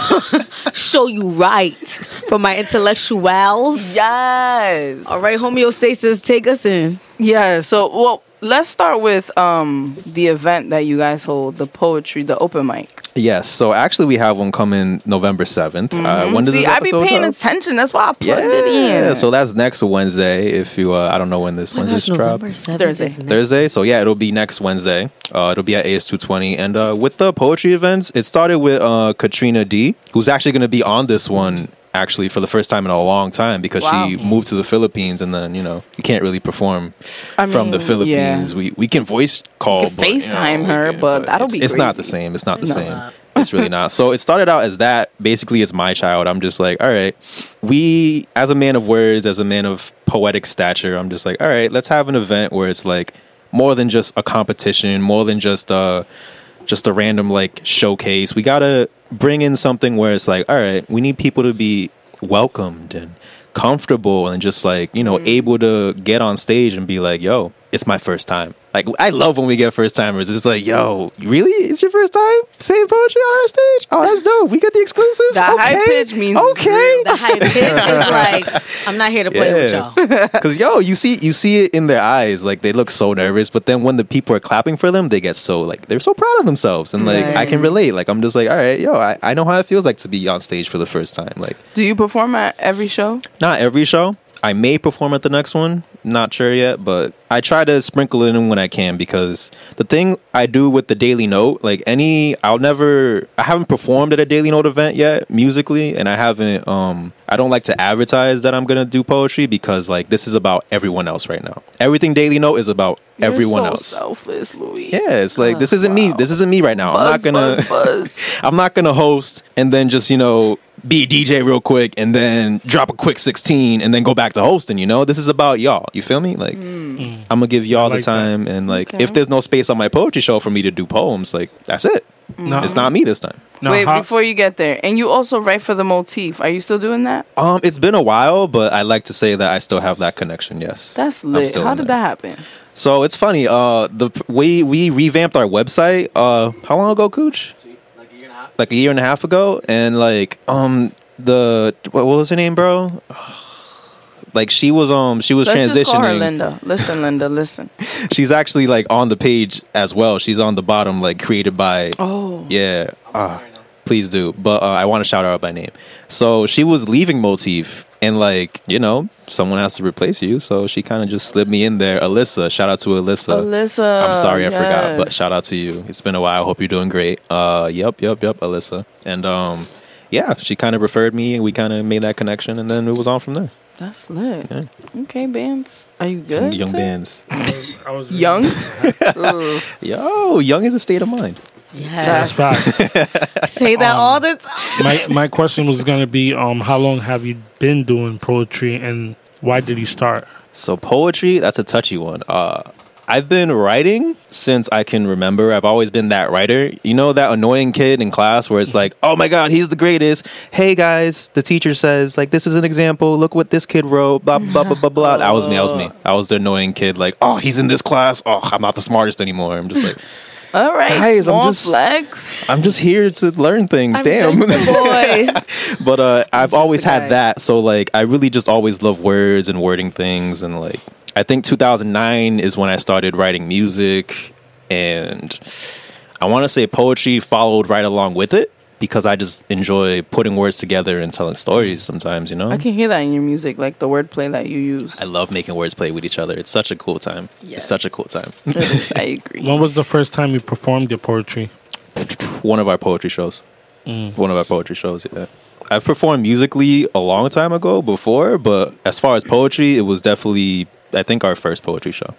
[SPEAKER 1] Show you right for my intellectuals.
[SPEAKER 3] yes.
[SPEAKER 1] All right, homeostasis, take us in.
[SPEAKER 3] Yeah. So, well, let's start with um the event that you guys hold, the poetry, the open mic.
[SPEAKER 4] Yes. So actually, we have one coming November seventh. Uh, when does
[SPEAKER 3] See,
[SPEAKER 4] this
[SPEAKER 3] I be
[SPEAKER 4] episode
[SPEAKER 3] paying
[SPEAKER 4] drop?
[SPEAKER 3] attention. That's why I plugged
[SPEAKER 4] Yeah.
[SPEAKER 3] it in.
[SPEAKER 4] So that's next Wednesday. If you, uh, I don't know when this
[SPEAKER 1] Oh my
[SPEAKER 4] Wednesday's
[SPEAKER 1] gosh,
[SPEAKER 4] drop.
[SPEAKER 1] November seventh,
[SPEAKER 3] Thursday.
[SPEAKER 1] isn't it?
[SPEAKER 4] Thursday. So yeah, it'll be next Wednesday. Uh, it'll be at A S two twenty. And uh, with the poetry events, it started with uh, Katrina D, who's actually going to be on this one actually for the first time in a long time because
[SPEAKER 3] Wow.
[SPEAKER 4] she moved to the Philippines, and then you know you can't really perform
[SPEAKER 3] I
[SPEAKER 4] from the
[SPEAKER 3] mean,
[SPEAKER 4] Philippines.
[SPEAKER 3] yeah.
[SPEAKER 4] We we can voice call,
[SPEAKER 3] You can
[SPEAKER 4] but, you know,
[SPEAKER 3] FaceTime
[SPEAKER 4] we
[SPEAKER 3] her,
[SPEAKER 4] can-
[SPEAKER 3] but that'll
[SPEAKER 4] it's,
[SPEAKER 3] be
[SPEAKER 4] it's not the
[SPEAKER 3] crazy.
[SPEAKER 4] same. It's not the
[SPEAKER 3] No.
[SPEAKER 4] same. It's really not. So it started out as that. Basically, it's my child. I'm just like, all right, we, as a man of words, as a man of poetic stature, I'm just like, all right, let's have an event where it's like more than just a competition, more than just a, just a random like showcase. We gotta bring in something where it's like, all right, we need people to be welcomed and comfortable and just like, you know, able to get on stage and be like, yo, it's my first time. Like, I love when we get first timers. It's like, yo, really? It's your first time saying poetry on our stage? Oh, that's dope. We get the exclusive?
[SPEAKER 3] The
[SPEAKER 4] okay.
[SPEAKER 3] high pitch means it's
[SPEAKER 4] okay.
[SPEAKER 3] real.
[SPEAKER 1] The high pitch is like, I'm not here to play with
[SPEAKER 4] Yeah.
[SPEAKER 1] y'all.
[SPEAKER 4] Because yo, you see, you see it in their eyes. Like they look so nervous, but then when the people are clapping for them, they get so like they're so proud of themselves, and like I can
[SPEAKER 3] Right.
[SPEAKER 4] relate. Like I'm just like, all right, yo, I, I know how it feels like to be on stage for the first time. Like
[SPEAKER 3] Do you perform at every show?
[SPEAKER 4] not every show. I may perform at the next one. Not sure yet, but I try to sprinkle it in when I can because the thing I do with the Daily Note, like any, I'll never, I haven't performed at a Daily Note event yet musically, and I haven't, um, I don't like to advertise that I'm gonna do poetry because like this is about everyone else right now. Everything Daily Note is about everyone
[SPEAKER 3] You're so
[SPEAKER 4] else.
[SPEAKER 3] selfless, Louis.
[SPEAKER 4] Yeah, it's like this isn't me. This isn't me right now. I'm not
[SPEAKER 3] Buzz,
[SPEAKER 4] gonna.
[SPEAKER 3] buzz, buzz.
[SPEAKER 4] I'm not gonna host and then just you know be a D J real quick and then drop a quick sixteen and then go back to hosting, you know? This is about y'all. You feel me? Like,
[SPEAKER 3] Mm.
[SPEAKER 4] I'm going to give y'all
[SPEAKER 2] like
[SPEAKER 4] the time. And, like,
[SPEAKER 3] Okay.
[SPEAKER 4] if there's no space on my poetry show for me to do poems, like, that's it.
[SPEAKER 2] No,
[SPEAKER 4] It's not me this time.
[SPEAKER 2] no,
[SPEAKER 3] Wait,
[SPEAKER 2] how-
[SPEAKER 3] before you get there, and you also write for the Motif. Are you still doing that?
[SPEAKER 4] Um, It's been a while, but I like to say that I still have that connection, yes.
[SPEAKER 3] That's
[SPEAKER 4] I'm
[SPEAKER 3] lit.
[SPEAKER 4] still
[SPEAKER 3] How
[SPEAKER 4] in
[SPEAKER 3] did
[SPEAKER 4] there.
[SPEAKER 3] that happen?
[SPEAKER 4] So it's funny. Uh, the we we revamped our website. Uh, how long ago, Cooch?
[SPEAKER 5] Like a year and a half.
[SPEAKER 4] Like a year and a half ago, and like um the what, what was her name, bro? Like she was um she was
[SPEAKER 3] Let's
[SPEAKER 4] transitioning.
[SPEAKER 3] just call her Linda. Listen, Linda, listen.
[SPEAKER 4] She's actually like on the page as well. She's on the bottom, like created by.
[SPEAKER 3] Oh.
[SPEAKER 4] Yeah. Uh, please do. But uh, I want to shout her out by name. So she was leaving Motif, and like you know, someone has to replace you. So she kind of just slid me in there. Alyssa, shout out to Alyssa.
[SPEAKER 3] Alyssa.
[SPEAKER 4] I'm sorry I forgot,
[SPEAKER 3] yes.
[SPEAKER 4] but shout out to you. It's been a while. Hope you're doing great. Uh, yep, yep, yep, Alyssa. And um, yeah, she kind of referred me, and we kind of made that connection, and then it was on from there.
[SPEAKER 3] That's lit.
[SPEAKER 4] Yeah.
[SPEAKER 3] Okay, bands. Are you good?
[SPEAKER 4] Young
[SPEAKER 3] sir?
[SPEAKER 4] bands.
[SPEAKER 2] I was
[SPEAKER 3] Young? Ugh.
[SPEAKER 4] Yo, young is a state of mind.
[SPEAKER 1] Yes.
[SPEAKER 2] That's facts.
[SPEAKER 1] Say that
[SPEAKER 2] Um,
[SPEAKER 1] all the time.
[SPEAKER 2] my my question was gonna be, um, how long have you been doing poetry, and why did you start?
[SPEAKER 4] So poetry, that's a touchy one. Uh, I've been writing since I can remember. I've always been that writer. You know that annoying kid in class where it's like, oh my God, he's the greatest. Hey guys, the teacher says, like, this is an example. Look what this kid wrote. Blah, blah, blah, blah, blah. That was me. That was me. I was the annoying kid. Like, oh, he's in this class. Oh, I'm not the smartest anymore. I'm just like,
[SPEAKER 3] All right,
[SPEAKER 4] Guys, I'm
[SPEAKER 3] small
[SPEAKER 4] just-
[SPEAKER 3] flex.
[SPEAKER 4] I'm just here to learn things.
[SPEAKER 3] I'm
[SPEAKER 4] Damn.
[SPEAKER 3] just a boy.
[SPEAKER 4] But uh, I've
[SPEAKER 3] just
[SPEAKER 4] always
[SPEAKER 3] a
[SPEAKER 4] had
[SPEAKER 3] guy.
[SPEAKER 4] that. So like, I really just always love words and wording things. And like, I think two thousand nine is when I started writing music, and I want to say poetry followed right along with it because I just enjoy putting words together and telling stories. Sometimes, you know,
[SPEAKER 3] I can hear that in your music, like the wordplay that you use.
[SPEAKER 4] I love making words play with each other. It's such a cool time.
[SPEAKER 1] Yes.
[SPEAKER 4] It's such a cool time.
[SPEAKER 3] It is, I agree.
[SPEAKER 2] When was the first time you performed your poetry?
[SPEAKER 4] One of our poetry shows.
[SPEAKER 2] Mm.
[SPEAKER 4] One of our poetry shows, yeah. I've performed musically a long time ago before, but as far as poetry, it was definitely, I think, our first poetry show.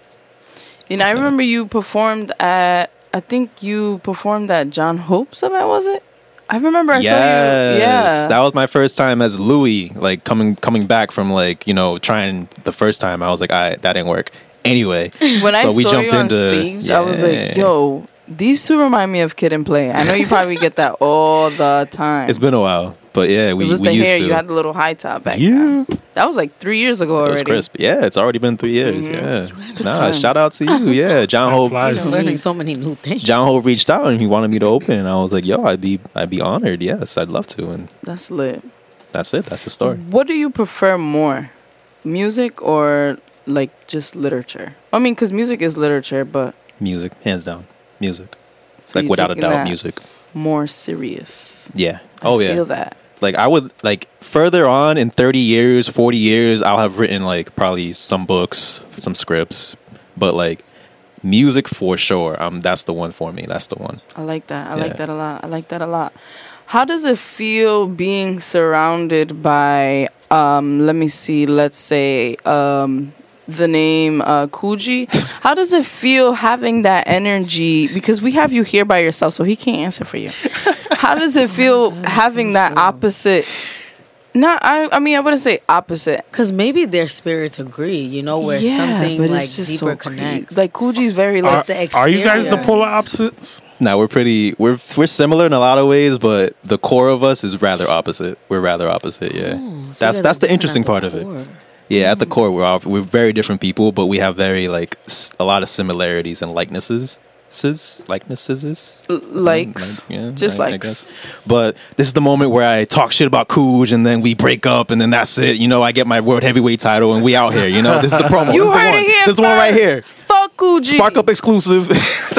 [SPEAKER 3] And I remember you performed at, I think you performed at John Hope's event, was it? I remember I
[SPEAKER 4] yes,
[SPEAKER 3] saw you. Yeah.
[SPEAKER 4] that was my first time as Louis, like coming coming back from like you know trying the first time. I was like, I that didn't work. Anyway,
[SPEAKER 3] When I
[SPEAKER 4] so we
[SPEAKER 3] saw
[SPEAKER 4] jumped
[SPEAKER 3] you on
[SPEAKER 4] into-
[SPEAKER 3] stage, I was
[SPEAKER 4] yeah.
[SPEAKER 3] like, yo, these two remind me of Kid and Play. I know you probably get that all the time.
[SPEAKER 4] it's been a while, but yeah, we
[SPEAKER 3] it was
[SPEAKER 4] we
[SPEAKER 3] the
[SPEAKER 4] used
[SPEAKER 3] hair.
[SPEAKER 4] to.
[SPEAKER 3] You had the little high top back
[SPEAKER 4] yeah,
[SPEAKER 3] then. That was like three years ago
[SPEAKER 4] it was
[SPEAKER 3] already.
[SPEAKER 4] crisp. Yeah, it's already been three years.
[SPEAKER 3] Mhm.
[SPEAKER 4] Yeah, nah,
[SPEAKER 3] time.
[SPEAKER 4] shout out to you. Yeah, John
[SPEAKER 2] Time
[SPEAKER 4] Hope.
[SPEAKER 2] flies.
[SPEAKER 1] You're learning so many new things.
[SPEAKER 4] John Hope reached out and he wanted me to open, and I was like, "Yo, I'd be, I'd be honored. Yes, I'd love to." And
[SPEAKER 3] That's lit.
[SPEAKER 4] that's it. That's the story.
[SPEAKER 3] What do you prefer more, music or like just literature? I mean, because music is literature, but
[SPEAKER 4] Music, hands down, music.
[SPEAKER 3] so
[SPEAKER 4] Like
[SPEAKER 3] you're
[SPEAKER 4] without a
[SPEAKER 3] taking
[SPEAKER 4] doubt,
[SPEAKER 3] that
[SPEAKER 4] music.
[SPEAKER 3] more serious.
[SPEAKER 4] Yeah.
[SPEAKER 3] I
[SPEAKER 4] Oh yeah.
[SPEAKER 3] feel that.
[SPEAKER 4] Like I would like further on in thirty years, forty years, I'll have written like probably some books, some scripts, but like music for sure. Um, that's the one for me. That's the one.
[SPEAKER 3] I like that. I
[SPEAKER 4] Yeah.
[SPEAKER 3] like that a lot. I like that a lot. How does it feel being surrounded by, um, let me see, let's say, um, the name uh, Coogee? How does it feel having that energy? Because we have you here by yourself, so he can't answer for you. How does it feel having that opposite? Not, I, I mean, I wouldn't say opposite.
[SPEAKER 1] Because maybe their spirits agree, you know, where something
[SPEAKER 3] but
[SPEAKER 1] like
[SPEAKER 3] it's just
[SPEAKER 1] deeper
[SPEAKER 3] so crazy.
[SPEAKER 1] connects.
[SPEAKER 3] Like Coogee's very like
[SPEAKER 2] Are,
[SPEAKER 1] the
[SPEAKER 2] are you guys the
[SPEAKER 1] exterior.
[SPEAKER 2] polar opposites?
[SPEAKER 4] Now we're pretty. We're we're similar in a lot of ways, but the core of us is rather opposite. We're rather opposite. Yeah.
[SPEAKER 1] Oh, so you
[SPEAKER 4] that's
[SPEAKER 1] guys are
[SPEAKER 4] that's the
[SPEAKER 1] different
[SPEAKER 4] interesting
[SPEAKER 1] at the
[SPEAKER 4] part of it.
[SPEAKER 1] core.
[SPEAKER 4] Yeah, at the core, we're all, we're very different people, but we have very like s- a lot of similarities and likenesses. Sis, likenesses.
[SPEAKER 3] l- likes,
[SPEAKER 4] Like, yeah,
[SPEAKER 3] just
[SPEAKER 4] I- I
[SPEAKER 3] likes.
[SPEAKER 4] guess. But this is the moment where I talk shit about Cooj, and then we break up, and then that's it. You know, I get my world heavyweight title, and we out here. You know, this is the promo.
[SPEAKER 3] You
[SPEAKER 4] this is the
[SPEAKER 3] heard
[SPEAKER 4] one.
[SPEAKER 3] it here
[SPEAKER 4] This is the one right
[SPEAKER 3] first.
[SPEAKER 4] here.
[SPEAKER 3] Fuck Coogee.
[SPEAKER 4] Spark Up exclusive.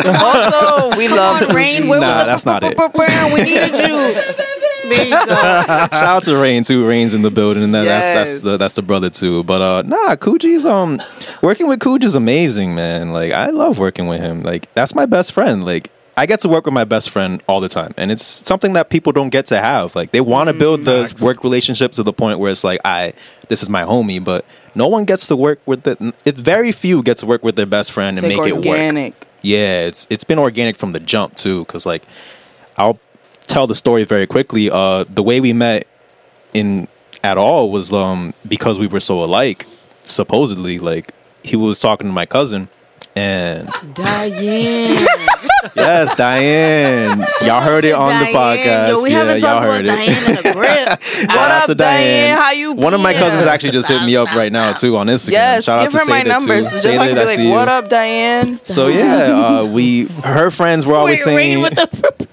[SPEAKER 3] Also, we love
[SPEAKER 1] Come on, Rain,
[SPEAKER 3] Coogee.
[SPEAKER 1] where
[SPEAKER 4] Nah,
[SPEAKER 1] was the
[SPEAKER 4] that's not it.
[SPEAKER 1] We needed you. There you go.
[SPEAKER 4] Shout out to Rain too. Rain's in the building, and that, that's that's
[SPEAKER 3] Yes.
[SPEAKER 4] the that's the brother too. But uh, nah, Coogie's um working with Cooj is amazing, man. Like I love working with him. Like that's my best friend. Like I get to work with my best friend all the time, and it's something that people don't get to have. Like they want to build the
[SPEAKER 2] Facts.
[SPEAKER 4] work relationship to the point where it's like, I this is my homie, but no one gets to work with the. It very few get to work with their best friend and
[SPEAKER 3] Like
[SPEAKER 4] make it work.
[SPEAKER 3] organic.
[SPEAKER 4] Yeah, it's it's been organic from the jump too, because like I'll tell the story very quickly. Uh, the way we met in at all was um because we were so alike. Supposedly, like he was talking to my cousin, and
[SPEAKER 3] Diane.
[SPEAKER 4] yes, Diane, y'all heard it on the
[SPEAKER 1] Diane.
[SPEAKER 4] podcast.
[SPEAKER 1] Yo, we
[SPEAKER 4] yeah,
[SPEAKER 1] haven't
[SPEAKER 4] y'all
[SPEAKER 1] talked
[SPEAKER 4] heard
[SPEAKER 1] about
[SPEAKER 4] it.
[SPEAKER 1] Diane in a grip.
[SPEAKER 3] What
[SPEAKER 4] Shout out
[SPEAKER 3] up,
[SPEAKER 4] to
[SPEAKER 3] Diane? How you
[SPEAKER 4] One of my
[SPEAKER 3] been?
[SPEAKER 4] cousins actually just hit me up right now too on Instagram.
[SPEAKER 3] Yes,
[SPEAKER 4] Shout out
[SPEAKER 3] give
[SPEAKER 4] to
[SPEAKER 3] her my
[SPEAKER 4] Sayda,
[SPEAKER 3] number.
[SPEAKER 4] too.
[SPEAKER 3] So just so I
[SPEAKER 4] Sayda,
[SPEAKER 3] can be
[SPEAKER 4] that's
[SPEAKER 3] like,
[SPEAKER 4] you.
[SPEAKER 3] what up, Diane?
[SPEAKER 4] So yeah, uh, we her friends were always
[SPEAKER 1] Wait, wait,
[SPEAKER 4] saying.
[SPEAKER 1] with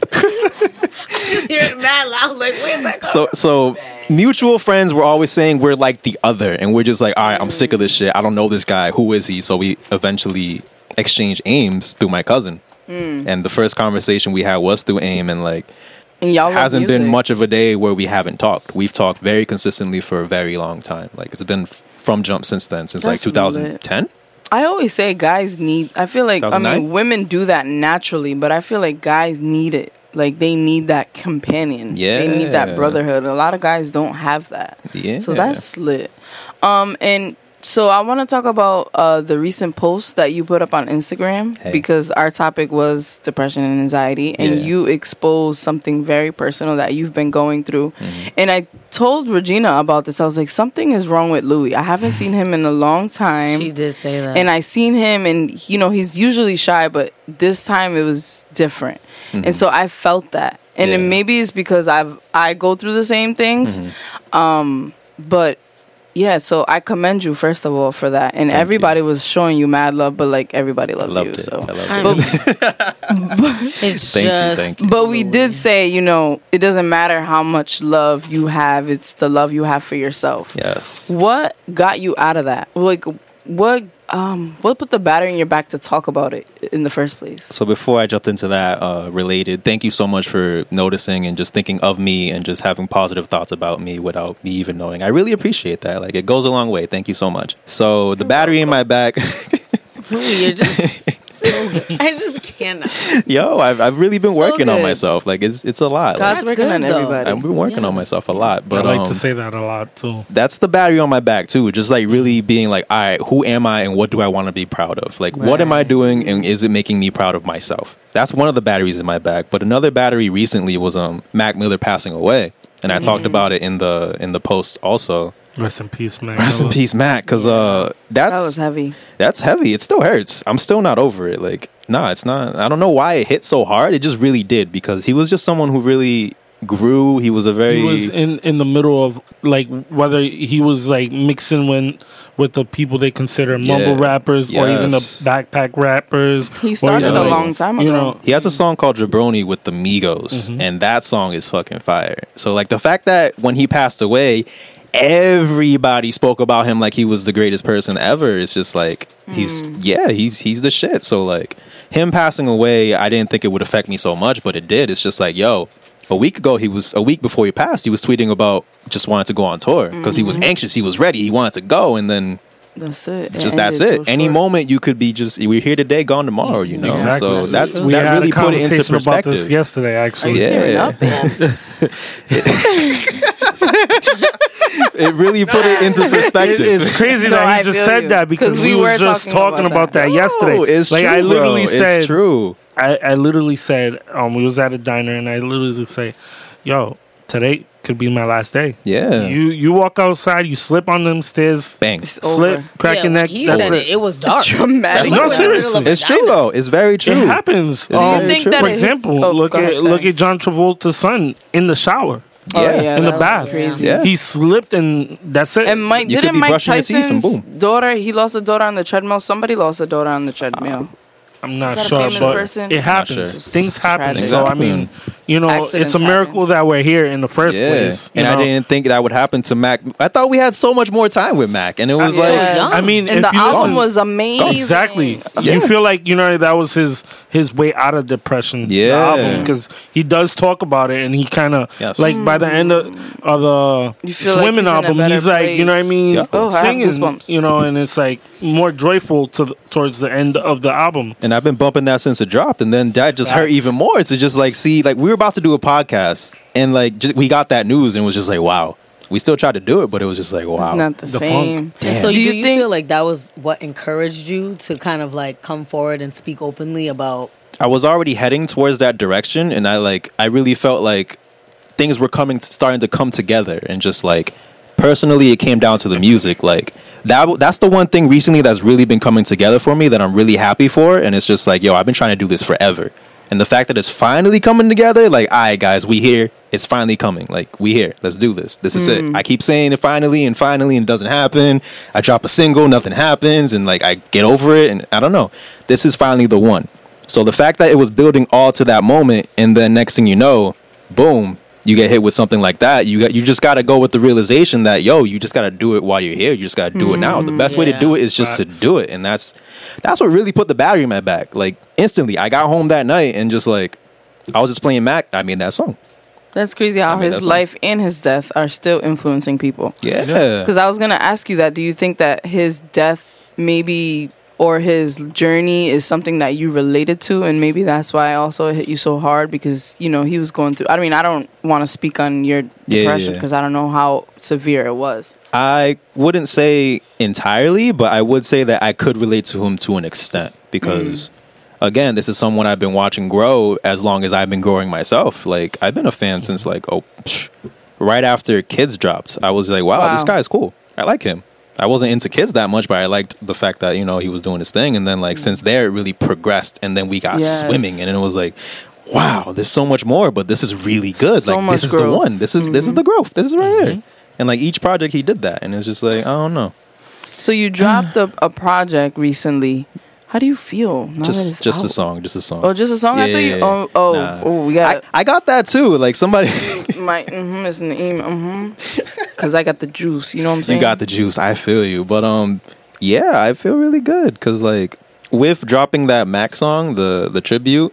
[SPEAKER 1] the hear it mad loud. Like, where's that
[SPEAKER 4] So so mutual friends were always saying we're like the other, and we're just like, all right, I'm sick of this shit. I don't know this guy. Who is he? So we eventually exchanged aims through my cousin, and the first conversation we had was through AIM, and like
[SPEAKER 3] And y'all love
[SPEAKER 4] hasn't been
[SPEAKER 3] music.
[SPEAKER 4] much of a day where we haven't talked. We've talked very consistently for a very long time. Like it's been f- from jump since then, since like
[SPEAKER 3] That's lit.
[SPEAKER 4] twenty ten.
[SPEAKER 3] I always say guys need. I feel like I
[SPEAKER 4] two thousand nine?
[SPEAKER 3] mean women do that naturally, but I feel like guys need it. Like they need that companion. They need that
[SPEAKER 4] Yeah.
[SPEAKER 3] brotherhood. A lot of guys don't have that.
[SPEAKER 4] Yeah.
[SPEAKER 3] So that's lit. Um and so I want to talk about uh, the recent post that you put up on Instagram
[SPEAKER 4] Hey.
[SPEAKER 3] because our topic was depression and anxiety, and
[SPEAKER 4] Yeah.
[SPEAKER 3] you exposed something very personal that you've been going through.
[SPEAKER 4] Mm-hmm.
[SPEAKER 3] And I told Regina about this. I was like, something is wrong with Louis. I haven't seen him in a long time.
[SPEAKER 1] She did say that.
[SPEAKER 3] And I seen him, and you know he's usually shy, but this time it was different, and so I felt that. And
[SPEAKER 4] Yeah.
[SPEAKER 3] then maybe it's because I've I go through the same things, um, but yeah. So I commend you first of all for that, and
[SPEAKER 4] Thank
[SPEAKER 3] everybody was showing you mad love, but like everybody
[SPEAKER 4] I
[SPEAKER 3] loves
[SPEAKER 4] loved
[SPEAKER 3] you.
[SPEAKER 4] it.
[SPEAKER 3] So,
[SPEAKER 4] I loved
[SPEAKER 1] I
[SPEAKER 4] it.
[SPEAKER 1] mean, it's
[SPEAKER 4] Thank you,
[SPEAKER 1] just.
[SPEAKER 4] thank you.
[SPEAKER 3] but we did say, you know, it doesn't matter how much love you have; it's the love you have for yourself.
[SPEAKER 4] Yes.
[SPEAKER 3] What got you out of that? Like, what um, what put the battery in your back to talk about it in the first place?
[SPEAKER 4] So before I jumped into that, uh, related, thank you so much for noticing and just thinking of me and just having positive thoughts about me without me even knowing. I really appreciate that. Like, it goes a long way. Thank you so much. So the battery in my back,
[SPEAKER 1] You're just so good. I just cannot.
[SPEAKER 4] yo, I've, I've really been
[SPEAKER 3] So
[SPEAKER 4] working on
[SPEAKER 3] good.
[SPEAKER 4] myself. Like, it's it's a lot. Like,
[SPEAKER 3] God's
[SPEAKER 1] That's
[SPEAKER 3] working
[SPEAKER 1] good,
[SPEAKER 3] on
[SPEAKER 1] though.
[SPEAKER 3] everybody.
[SPEAKER 4] I've been working on
[SPEAKER 1] Yeah.
[SPEAKER 4] myself a lot.
[SPEAKER 2] I
[SPEAKER 4] But
[SPEAKER 2] like
[SPEAKER 4] um,
[SPEAKER 2] to say that a lot too.
[SPEAKER 4] that's the battery on my back too. Just like really being like, all right, who am I and what do I want to be proud of? Like, what am I
[SPEAKER 1] Right.
[SPEAKER 4] doing and is it making me proud of myself? That's one of the batteries in my back. But another battery recently was um Mac Miller passing away, and I talked about it in the in the post also.
[SPEAKER 2] Rest in peace, man.
[SPEAKER 4] Rest in peace, Mac, because uh that's
[SPEAKER 3] That was heavy.
[SPEAKER 4] that's heavy. It still hurts. I'm still not over it. Like, nah, it's not. I don't know why it hit so hard. It just really did because he was just someone who really grew. He was a very
[SPEAKER 2] He was in, in the middle of like whether he was like mixing when with the people they consider mumble
[SPEAKER 4] Yeah.
[SPEAKER 2] rappers or even the
[SPEAKER 4] Yes.
[SPEAKER 2] backpack rappers.
[SPEAKER 3] He
[SPEAKER 2] or
[SPEAKER 3] started
[SPEAKER 2] even,
[SPEAKER 3] a
[SPEAKER 2] like,
[SPEAKER 3] long time
[SPEAKER 2] You
[SPEAKER 3] ago.
[SPEAKER 2] know,
[SPEAKER 4] He has a song called Jabroni with the Migos, and that song is fucking fire. So, like, the fact that when he passed away, everybody spoke about him like he was the greatest person ever. It's just like he's yeah, he's he's the shit. So, like, him passing away, I didn't think it would affect me so much, but it did. It's just like, yo, a week ago, he was a week before he passed, he was tweeting about just wanted to go on tour because he was anxious, he was ready, he wanted to go, and then
[SPEAKER 3] That's it. It
[SPEAKER 4] just that's
[SPEAKER 3] ended
[SPEAKER 4] it.
[SPEAKER 3] so
[SPEAKER 4] Any
[SPEAKER 3] short.
[SPEAKER 4] moment you could be just we're here today, gone tomorrow. You know,
[SPEAKER 2] Exactly.
[SPEAKER 4] so
[SPEAKER 2] That's
[SPEAKER 4] that's
[SPEAKER 2] we
[SPEAKER 4] that
[SPEAKER 2] had
[SPEAKER 4] really
[SPEAKER 2] a
[SPEAKER 4] put it into
[SPEAKER 2] conversation about this
[SPEAKER 4] perspective.
[SPEAKER 2] yesterday.
[SPEAKER 3] Are you
[SPEAKER 2] Actually,
[SPEAKER 4] Yeah.
[SPEAKER 3] tearing up?
[SPEAKER 4] It really put it into
[SPEAKER 2] It-
[SPEAKER 4] perspective.
[SPEAKER 2] it's crazy
[SPEAKER 3] No,
[SPEAKER 2] that
[SPEAKER 3] I
[SPEAKER 2] he just
[SPEAKER 3] feel
[SPEAKER 2] said
[SPEAKER 3] you.
[SPEAKER 2] that because
[SPEAKER 3] 'Cause
[SPEAKER 2] we,
[SPEAKER 3] we
[SPEAKER 2] were
[SPEAKER 3] were
[SPEAKER 2] just
[SPEAKER 3] talking
[SPEAKER 2] talking
[SPEAKER 3] about
[SPEAKER 2] about that,
[SPEAKER 3] that.
[SPEAKER 2] yesterday.
[SPEAKER 4] No, it's
[SPEAKER 2] like
[SPEAKER 4] true,
[SPEAKER 2] I literally
[SPEAKER 4] bro.
[SPEAKER 2] said,
[SPEAKER 4] it's true.
[SPEAKER 2] I, I literally said, um, we was at a diner and I literally say, "Yo, today could be my last day."
[SPEAKER 4] Yeah.
[SPEAKER 2] You you walk outside, you slip on them stairs,
[SPEAKER 4] Bang.
[SPEAKER 3] It's
[SPEAKER 2] slip,
[SPEAKER 3] over.
[SPEAKER 2] crack
[SPEAKER 1] Yeah,
[SPEAKER 2] your
[SPEAKER 1] when
[SPEAKER 2] neck.
[SPEAKER 1] he
[SPEAKER 2] That's
[SPEAKER 1] said
[SPEAKER 2] it.
[SPEAKER 1] it. It was dark.
[SPEAKER 3] Dramatic.
[SPEAKER 2] No,
[SPEAKER 1] We're in the
[SPEAKER 2] seriously.
[SPEAKER 1] middle of a
[SPEAKER 4] It's true
[SPEAKER 1] diner.
[SPEAKER 4] though. It's very true.
[SPEAKER 2] It happens.
[SPEAKER 4] It's
[SPEAKER 2] Um,
[SPEAKER 4] very
[SPEAKER 3] think
[SPEAKER 4] true.
[SPEAKER 3] that
[SPEAKER 2] for
[SPEAKER 3] it-
[SPEAKER 2] example,
[SPEAKER 3] Oh,
[SPEAKER 2] look
[SPEAKER 3] go ahead,
[SPEAKER 2] at look
[SPEAKER 3] sorry.
[SPEAKER 2] at John Travolta's son in the shower,
[SPEAKER 3] Oh,
[SPEAKER 4] Yeah.
[SPEAKER 3] yeah,
[SPEAKER 2] in the
[SPEAKER 3] that was
[SPEAKER 2] bath.
[SPEAKER 3] Crazy.
[SPEAKER 4] Yeah.
[SPEAKER 2] He slipped and that's it.
[SPEAKER 3] And Mike,
[SPEAKER 4] You could
[SPEAKER 3] didn't
[SPEAKER 4] be
[SPEAKER 3] Mike
[SPEAKER 4] brushing your teeth and
[SPEAKER 3] Tyson's
[SPEAKER 4] boom.
[SPEAKER 3] daughter? He lost a daughter on the treadmill. Somebody lost a daughter on the treadmill.
[SPEAKER 2] I'm not
[SPEAKER 3] Is that a
[SPEAKER 2] sure,
[SPEAKER 3] famous
[SPEAKER 2] but
[SPEAKER 3] person?
[SPEAKER 2] it happens.
[SPEAKER 4] sure.
[SPEAKER 2] Things happen.
[SPEAKER 3] Tragic.
[SPEAKER 2] So I
[SPEAKER 4] Exactly.
[SPEAKER 2] mean, you know,
[SPEAKER 3] Accidents
[SPEAKER 2] it's a miracle
[SPEAKER 3] happen.
[SPEAKER 2] that we're here in the first
[SPEAKER 4] Yeah.
[SPEAKER 2] place. you
[SPEAKER 4] And I
[SPEAKER 2] know?
[SPEAKER 4] didn't think that would happen to Mac. I thought we had so much more time with Mac, and it was
[SPEAKER 2] I-
[SPEAKER 4] like,
[SPEAKER 3] Yeah.
[SPEAKER 1] young.
[SPEAKER 2] I mean,
[SPEAKER 3] And
[SPEAKER 2] if
[SPEAKER 3] the
[SPEAKER 2] you
[SPEAKER 3] album
[SPEAKER 2] listen-
[SPEAKER 3] was amazing.
[SPEAKER 2] Exactly.
[SPEAKER 4] Yeah.
[SPEAKER 2] You feel like you know that was his his way out of depression.
[SPEAKER 4] Yeah.
[SPEAKER 2] the album because he does talk about it, and he kind of
[SPEAKER 4] Yes.
[SPEAKER 2] like by the end of, of the
[SPEAKER 3] You feel like
[SPEAKER 2] Women
[SPEAKER 3] he's in a
[SPEAKER 2] album,
[SPEAKER 3] better
[SPEAKER 2] he's like you know what I
[SPEAKER 3] place.
[SPEAKER 2] mean,
[SPEAKER 4] Yeah.
[SPEAKER 3] Oh, I have
[SPEAKER 2] singing,
[SPEAKER 3] goosebumps.
[SPEAKER 2] you know, and it's like more joyful to the, towards the end of the album.
[SPEAKER 4] and I've been bumping that since it dropped, and then that just hurt
[SPEAKER 2] Facts.
[SPEAKER 4] even more to just like see, like we were about to do a podcast, and like just, we got that news, and it was just like, wow. We still tried to do it, but it was just like, wow.
[SPEAKER 3] It's not the,
[SPEAKER 2] The
[SPEAKER 3] same.
[SPEAKER 1] And
[SPEAKER 4] Damn.
[SPEAKER 1] so
[SPEAKER 3] Do
[SPEAKER 1] do
[SPEAKER 3] you
[SPEAKER 1] you,
[SPEAKER 3] think-
[SPEAKER 1] feel like that was what encouraged you to kind of like come forward and speak openly about?
[SPEAKER 4] I was already heading towards that direction, and I like I really felt like things were coming, starting to come together, and just like personally, it came down to the music. Like that, that's the one thing recently that's really been coming together for me that I'm really happy for, and it's just like, yo, I've been trying to do this forever. And the fact that it's finally coming together, like, all right, guys, we here. It's finally coming. Like, we here. Let's do this. This is mm. it. I keep saying it finally and finally, and it doesn't happen. I drop a single, nothing happens, and, like, I get over it, and I don't know. This is finally the one. So the fact that it was building all to that moment, and then next thing you know, boom, you get hit with something like that. You got, you just got to go with the realization that, yo, you just got to do it while you're here. You just got to do mm, it now. The best yeah. way to do it is just that's... to do it. And that's that's what really put the battery in my back. Like, instantly, I got home that night and just, like, I was just playing Mac. I made that song.
[SPEAKER 3] That's crazy how his life and his death are still influencing people.
[SPEAKER 4] Yeah.
[SPEAKER 3] Because I was going to ask you that. Do you think that his death maybe... or his journey is something that you related to, and maybe that's why also it hit you so hard, because, you know, he was going through... I mean, I don't want to speak on your
[SPEAKER 4] yeah,
[SPEAKER 3] depression because
[SPEAKER 4] yeah.
[SPEAKER 3] I don't know how severe it was.
[SPEAKER 4] I wouldn't say entirely, but I would say that I could relate to him to an extent because, mm. again, this is someone I've been watching grow as long as I've been growing myself. Like, I've been a fan since, like, oh, psh, right after Kids dropped. I was like, wow, wow, this guy's cool. I like him. I wasn't into Kids that much, but I liked the fact that, you know, he was doing his thing. And then, like, since there, it really progressed. And then we got yes. swimming. And it was like, wow, there's so much more, but this is really good.
[SPEAKER 3] So
[SPEAKER 4] like, this is
[SPEAKER 3] growth.
[SPEAKER 4] the one. This is mm-hmm. this is the growth. This is right
[SPEAKER 2] mm-hmm.
[SPEAKER 4] here. And, like, each project, he did that. And it's just like, I don't know.
[SPEAKER 3] So you dropped a, a project recently. How do you feel?
[SPEAKER 4] Just just out? a song. Just a song.
[SPEAKER 3] Oh, just a song?
[SPEAKER 4] Yeah,
[SPEAKER 3] I thought you... Oh, oh,
[SPEAKER 4] nah.
[SPEAKER 3] oh we got...
[SPEAKER 4] I, I got that, too. Like, somebody...
[SPEAKER 3] My, mm-hmm, it's in the email. Mm-hmm. Because I got the juice. You know what I'm saying?
[SPEAKER 4] You got the juice. I feel you. But, um, yeah, I feel really good. Because, like, with dropping that Mac song, the, the tribute,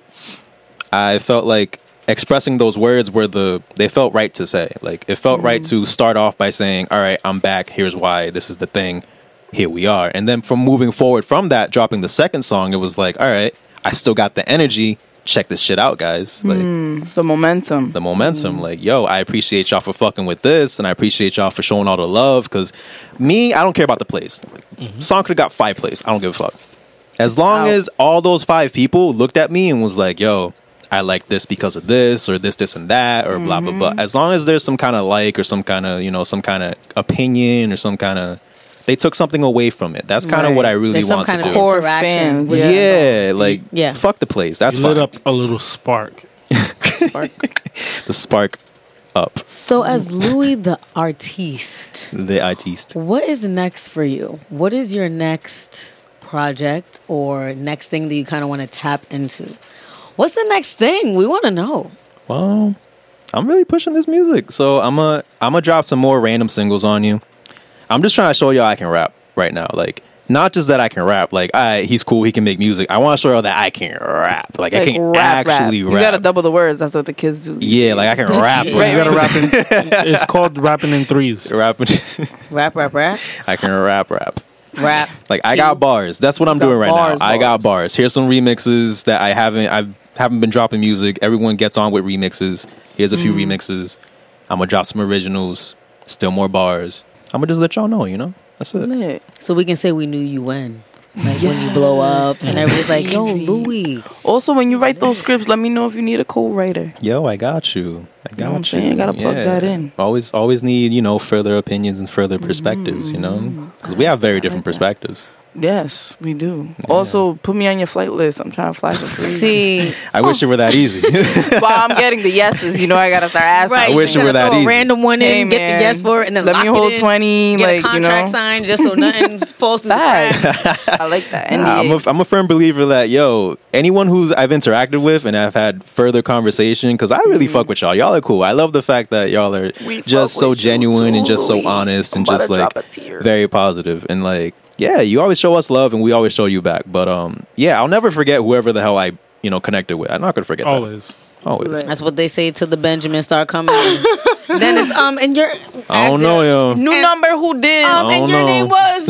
[SPEAKER 4] I felt like expressing those words were the... They felt right to say. Like, it felt mm-hmm. right to start off by saying, all right, I'm back. Here's why. This is the thing. Here we are. And then from moving forward from that, dropping the second song, it was like, all right, I still got the energy. Check this shit out, guys. Like
[SPEAKER 3] mm, the momentum.
[SPEAKER 4] The momentum. Mm. Like, yo, I appreciate y'all for fucking with this, and I appreciate y'all for showing all the love. Because me, I don't care about the plays. Like, mm-hmm. Song could have got five plays. I don't give a fuck. As long as all those five people looked at me and was like, yo, I like this because of this, or this, this, and that, or mm-hmm. blah, blah, blah. As long as there's some kind of like, or some kind of, you know, some kind of opinion, or some kind of... They took something away from it. That's kind of right. what I really
[SPEAKER 1] There's
[SPEAKER 4] want
[SPEAKER 1] some
[SPEAKER 4] to
[SPEAKER 1] kind
[SPEAKER 4] do.
[SPEAKER 1] Of interaction.
[SPEAKER 3] Yeah.
[SPEAKER 4] yeah, like
[SPEAKER 1] yeah.
[SPEAKER 4] fuck the plays. That's
[SPEAKER 2] you
[SPEAKER 4] fine.
[SPEAKER 2] lit up a little spark.
[SPEAKER 3] Spark.
[SPEAKER 4] The spark up.
[SPEAKER 1] So, as Louis the artiste,
[SPEAKER 4] the artiste,
[SPEAKER 1] what is next for you? What is your next project or next thing that you kind of want to tap into? What's the next thing? We want to know.
[SPEAKER 4] Well, I'm really pushing this music, so I'm a I'm gonna drop some more random singles on you. I'm just trying to show y'all I can rap right now. Like, not just that I can rap. Like, all right, he's cool. He can make music. I want to show y'all that I can rap. Like, like I can rap, actually rap. rap.
[SPEAKER 3] You got to double the words. That's what the kids do.
[SPEAKER 4] Yeah, like I can rap.
[SPEAKER 2] Right, you got to rap in... It's called rapping in threes.
[SPEAKER 4] Rapping.
[SPEAKER 1] Rap, rap, rap.
[SPEAKER 4] I can rap, rap.
[SPEAKER 1] Rap.
[SPEAKER 4] Like, I got bars. That's what I'm doing right bars, now. Bars. I got bars. Here's some remixes that I haven't... I haven't been dropping music. Everyone gets on with remixes. Here's a few mm. remixes. I'm going to drop some originals. Still more bars. I'm going to just let y'all know, you know? That's it.
[SPEAKER 3] Lit.
[SPEAKER 1] So we can say we knew you when. Like, yes. when you blow up. And everybody's like, yo, Louis.
[SPEAKER 3] Also, when you write those scripts, let me know if you need a co-writer.
[SPEAKER 4] Yo, I got you. I got
[SPEAKER 3] you. Know what I'm
[SPEAKER 4] you.
[SPEAKER 3] saying? I got to plug yeah. that in.
[SPEAKER 4] Always always need, you know, further opinions and further perspectives, mm-hmm. you know? Because we have very different like perspectives.
[SPEAKER 3] Yes, we do. Yeah. Also, put me on your flight list. I'm trying to fly for free.
[SPEAKER 1] See,
[SPEAKER 4] I wish it were that easy.
[SPEAKER 3] Well, I'm getting the yeses. You know, I gotta start asking.
[SPEAKER 1] Right,
[SPEAKER 4] I wish it were that
[SPEAKER 1] throw
[SPEAKER 4] easy.
[SPEAKER 1] A random one in,
[SPEAKER 3] hey,
[SPEAKER 1] get
[SPEAKER 3] man,
[SPEAKER 1] the yes for it, and then
[SPEAKER 3] let
[SPEAKER 1] lock
[SPEAKER 3] me hold
[SPEAKER 1] it in,
[SPEAKER 3] twenty.
[SPEAKER 1] Get
[SPEAKER 3] like
[SPEAKER 1] a contract
[SPEAKER 3] you know,
[SPEAKER 1] signed just so nothing falls through the cracks.
[SPEAKER 3] I like that.
[SPEAKER 4] Nah, I'm, a, I'm a firm believer that yo, anyone who's I've interacted with and I've had further conversation, because I really mm. fuck with y'all. Y'all are cool. I love the fact that y'all are
[SPEAKER 3] we
[SPEAKER 4] just so genuine and just so honest
[SPEAKER 3] I'm
[SPEAKER 4] and just like very positive and like. Yeah, you always show us love, and we always show you back. But um, yeah, I'll never forget whoever the hell I you know connected with. I'm not gonna forget
[SPEAKER 2] always.
[SPEAKER 4] that. Always.
[SPEAKER 1] That's what they say till the Benjamins start coming. Then it's um, and your
[SPEAKER 4] I don't know, yo.
[SPEAKER 3] New
[SPEAKER 1] and,
[SPEAKER 3] number who did?
[SPEAKER 1] Um, and your
[SPEAKER 4] know.
[SPEAKER 1] name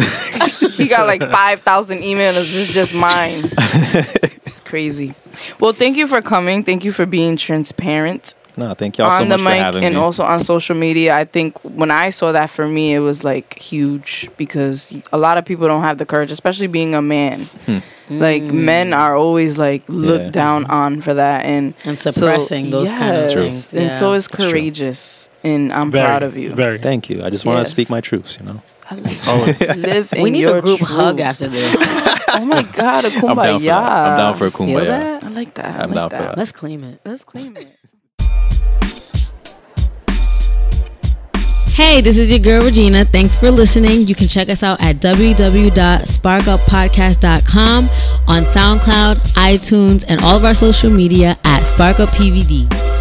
[SPEAKER 1] was.
[SPEAKER 3] He got like five thousand emails. It's just mine. It's crazy. Well, thank you for coming. Thank you for being transparent.
[SPEAKER 4] No, thank y'all
[SPEAKER 3] on
[SPEAKER 4] so much
[SPEAKER 3] the mic
[SPEAKER 4] for having
[SPEAKER 3] and
[SPEAKER 4] me.
[SPEAKER 3] also on social media. I think when I saw that, for me, it was like huge because a lot of people don't have the courage, especially being a man, hmm. Like men are always like looked
[SPEAKER 4] Yeah.
[SPEAKER 3] down on for that, and
[SPEAKER 1] And suppressing those kind of
[SPEAKER 3] yes,
[SPEAKER 1] things.
[SPEAKER 3] And
[SPEAKER 1] Yeah.
[SPEAKER 3] so is
[SPEAKER 4] true.
[SPEAKER 3] courageous, and I'm
[SPEAKER 2] Very,
[SPEAKER 3] proud of you.
[SPEAKER 2] Very.
[SPEAKER 4] Thank you. I just want to
[SPEAKER 3] Yes.
[SPEAKER 4] speak my truths, you know.
[SPEAKER 3] I like
[SPEAKER 2] Always.
[SPEAKER 3] to live in
[SPEAKER 1] We need
[SPEAKER 3] your
[SPEAKER 1] a group
[SPEAKER 3] truth.
[SPEAKER 1] hug after this.
[SPEAKER 3] Oh my god, a kumbaya!
[SPEAKER 4] I'm down for that. I'm down for a
[SPEAKER 1] Feel
[SPEAKER 4] kumbaya.
[SPEAKER 1] that?
[SPEAKER 3] I like that. I
[SPEAKER 4] I'm
[SPEAKER 3] like
[SPEAKER 4] down for
[SPEAKER 3] that.
[SPEAKER 4] that.
[SPEAKER 1] Let's claim it.
[SPEAKER 3] Let's claim it.
[SPEAKER 1] Hey, this is your girl Regina. Thanks for listening. You can check us out at w w w dot spark up podcast dot com, on SoundCloud, iTunes, and all of our social media at Spark Up P V D.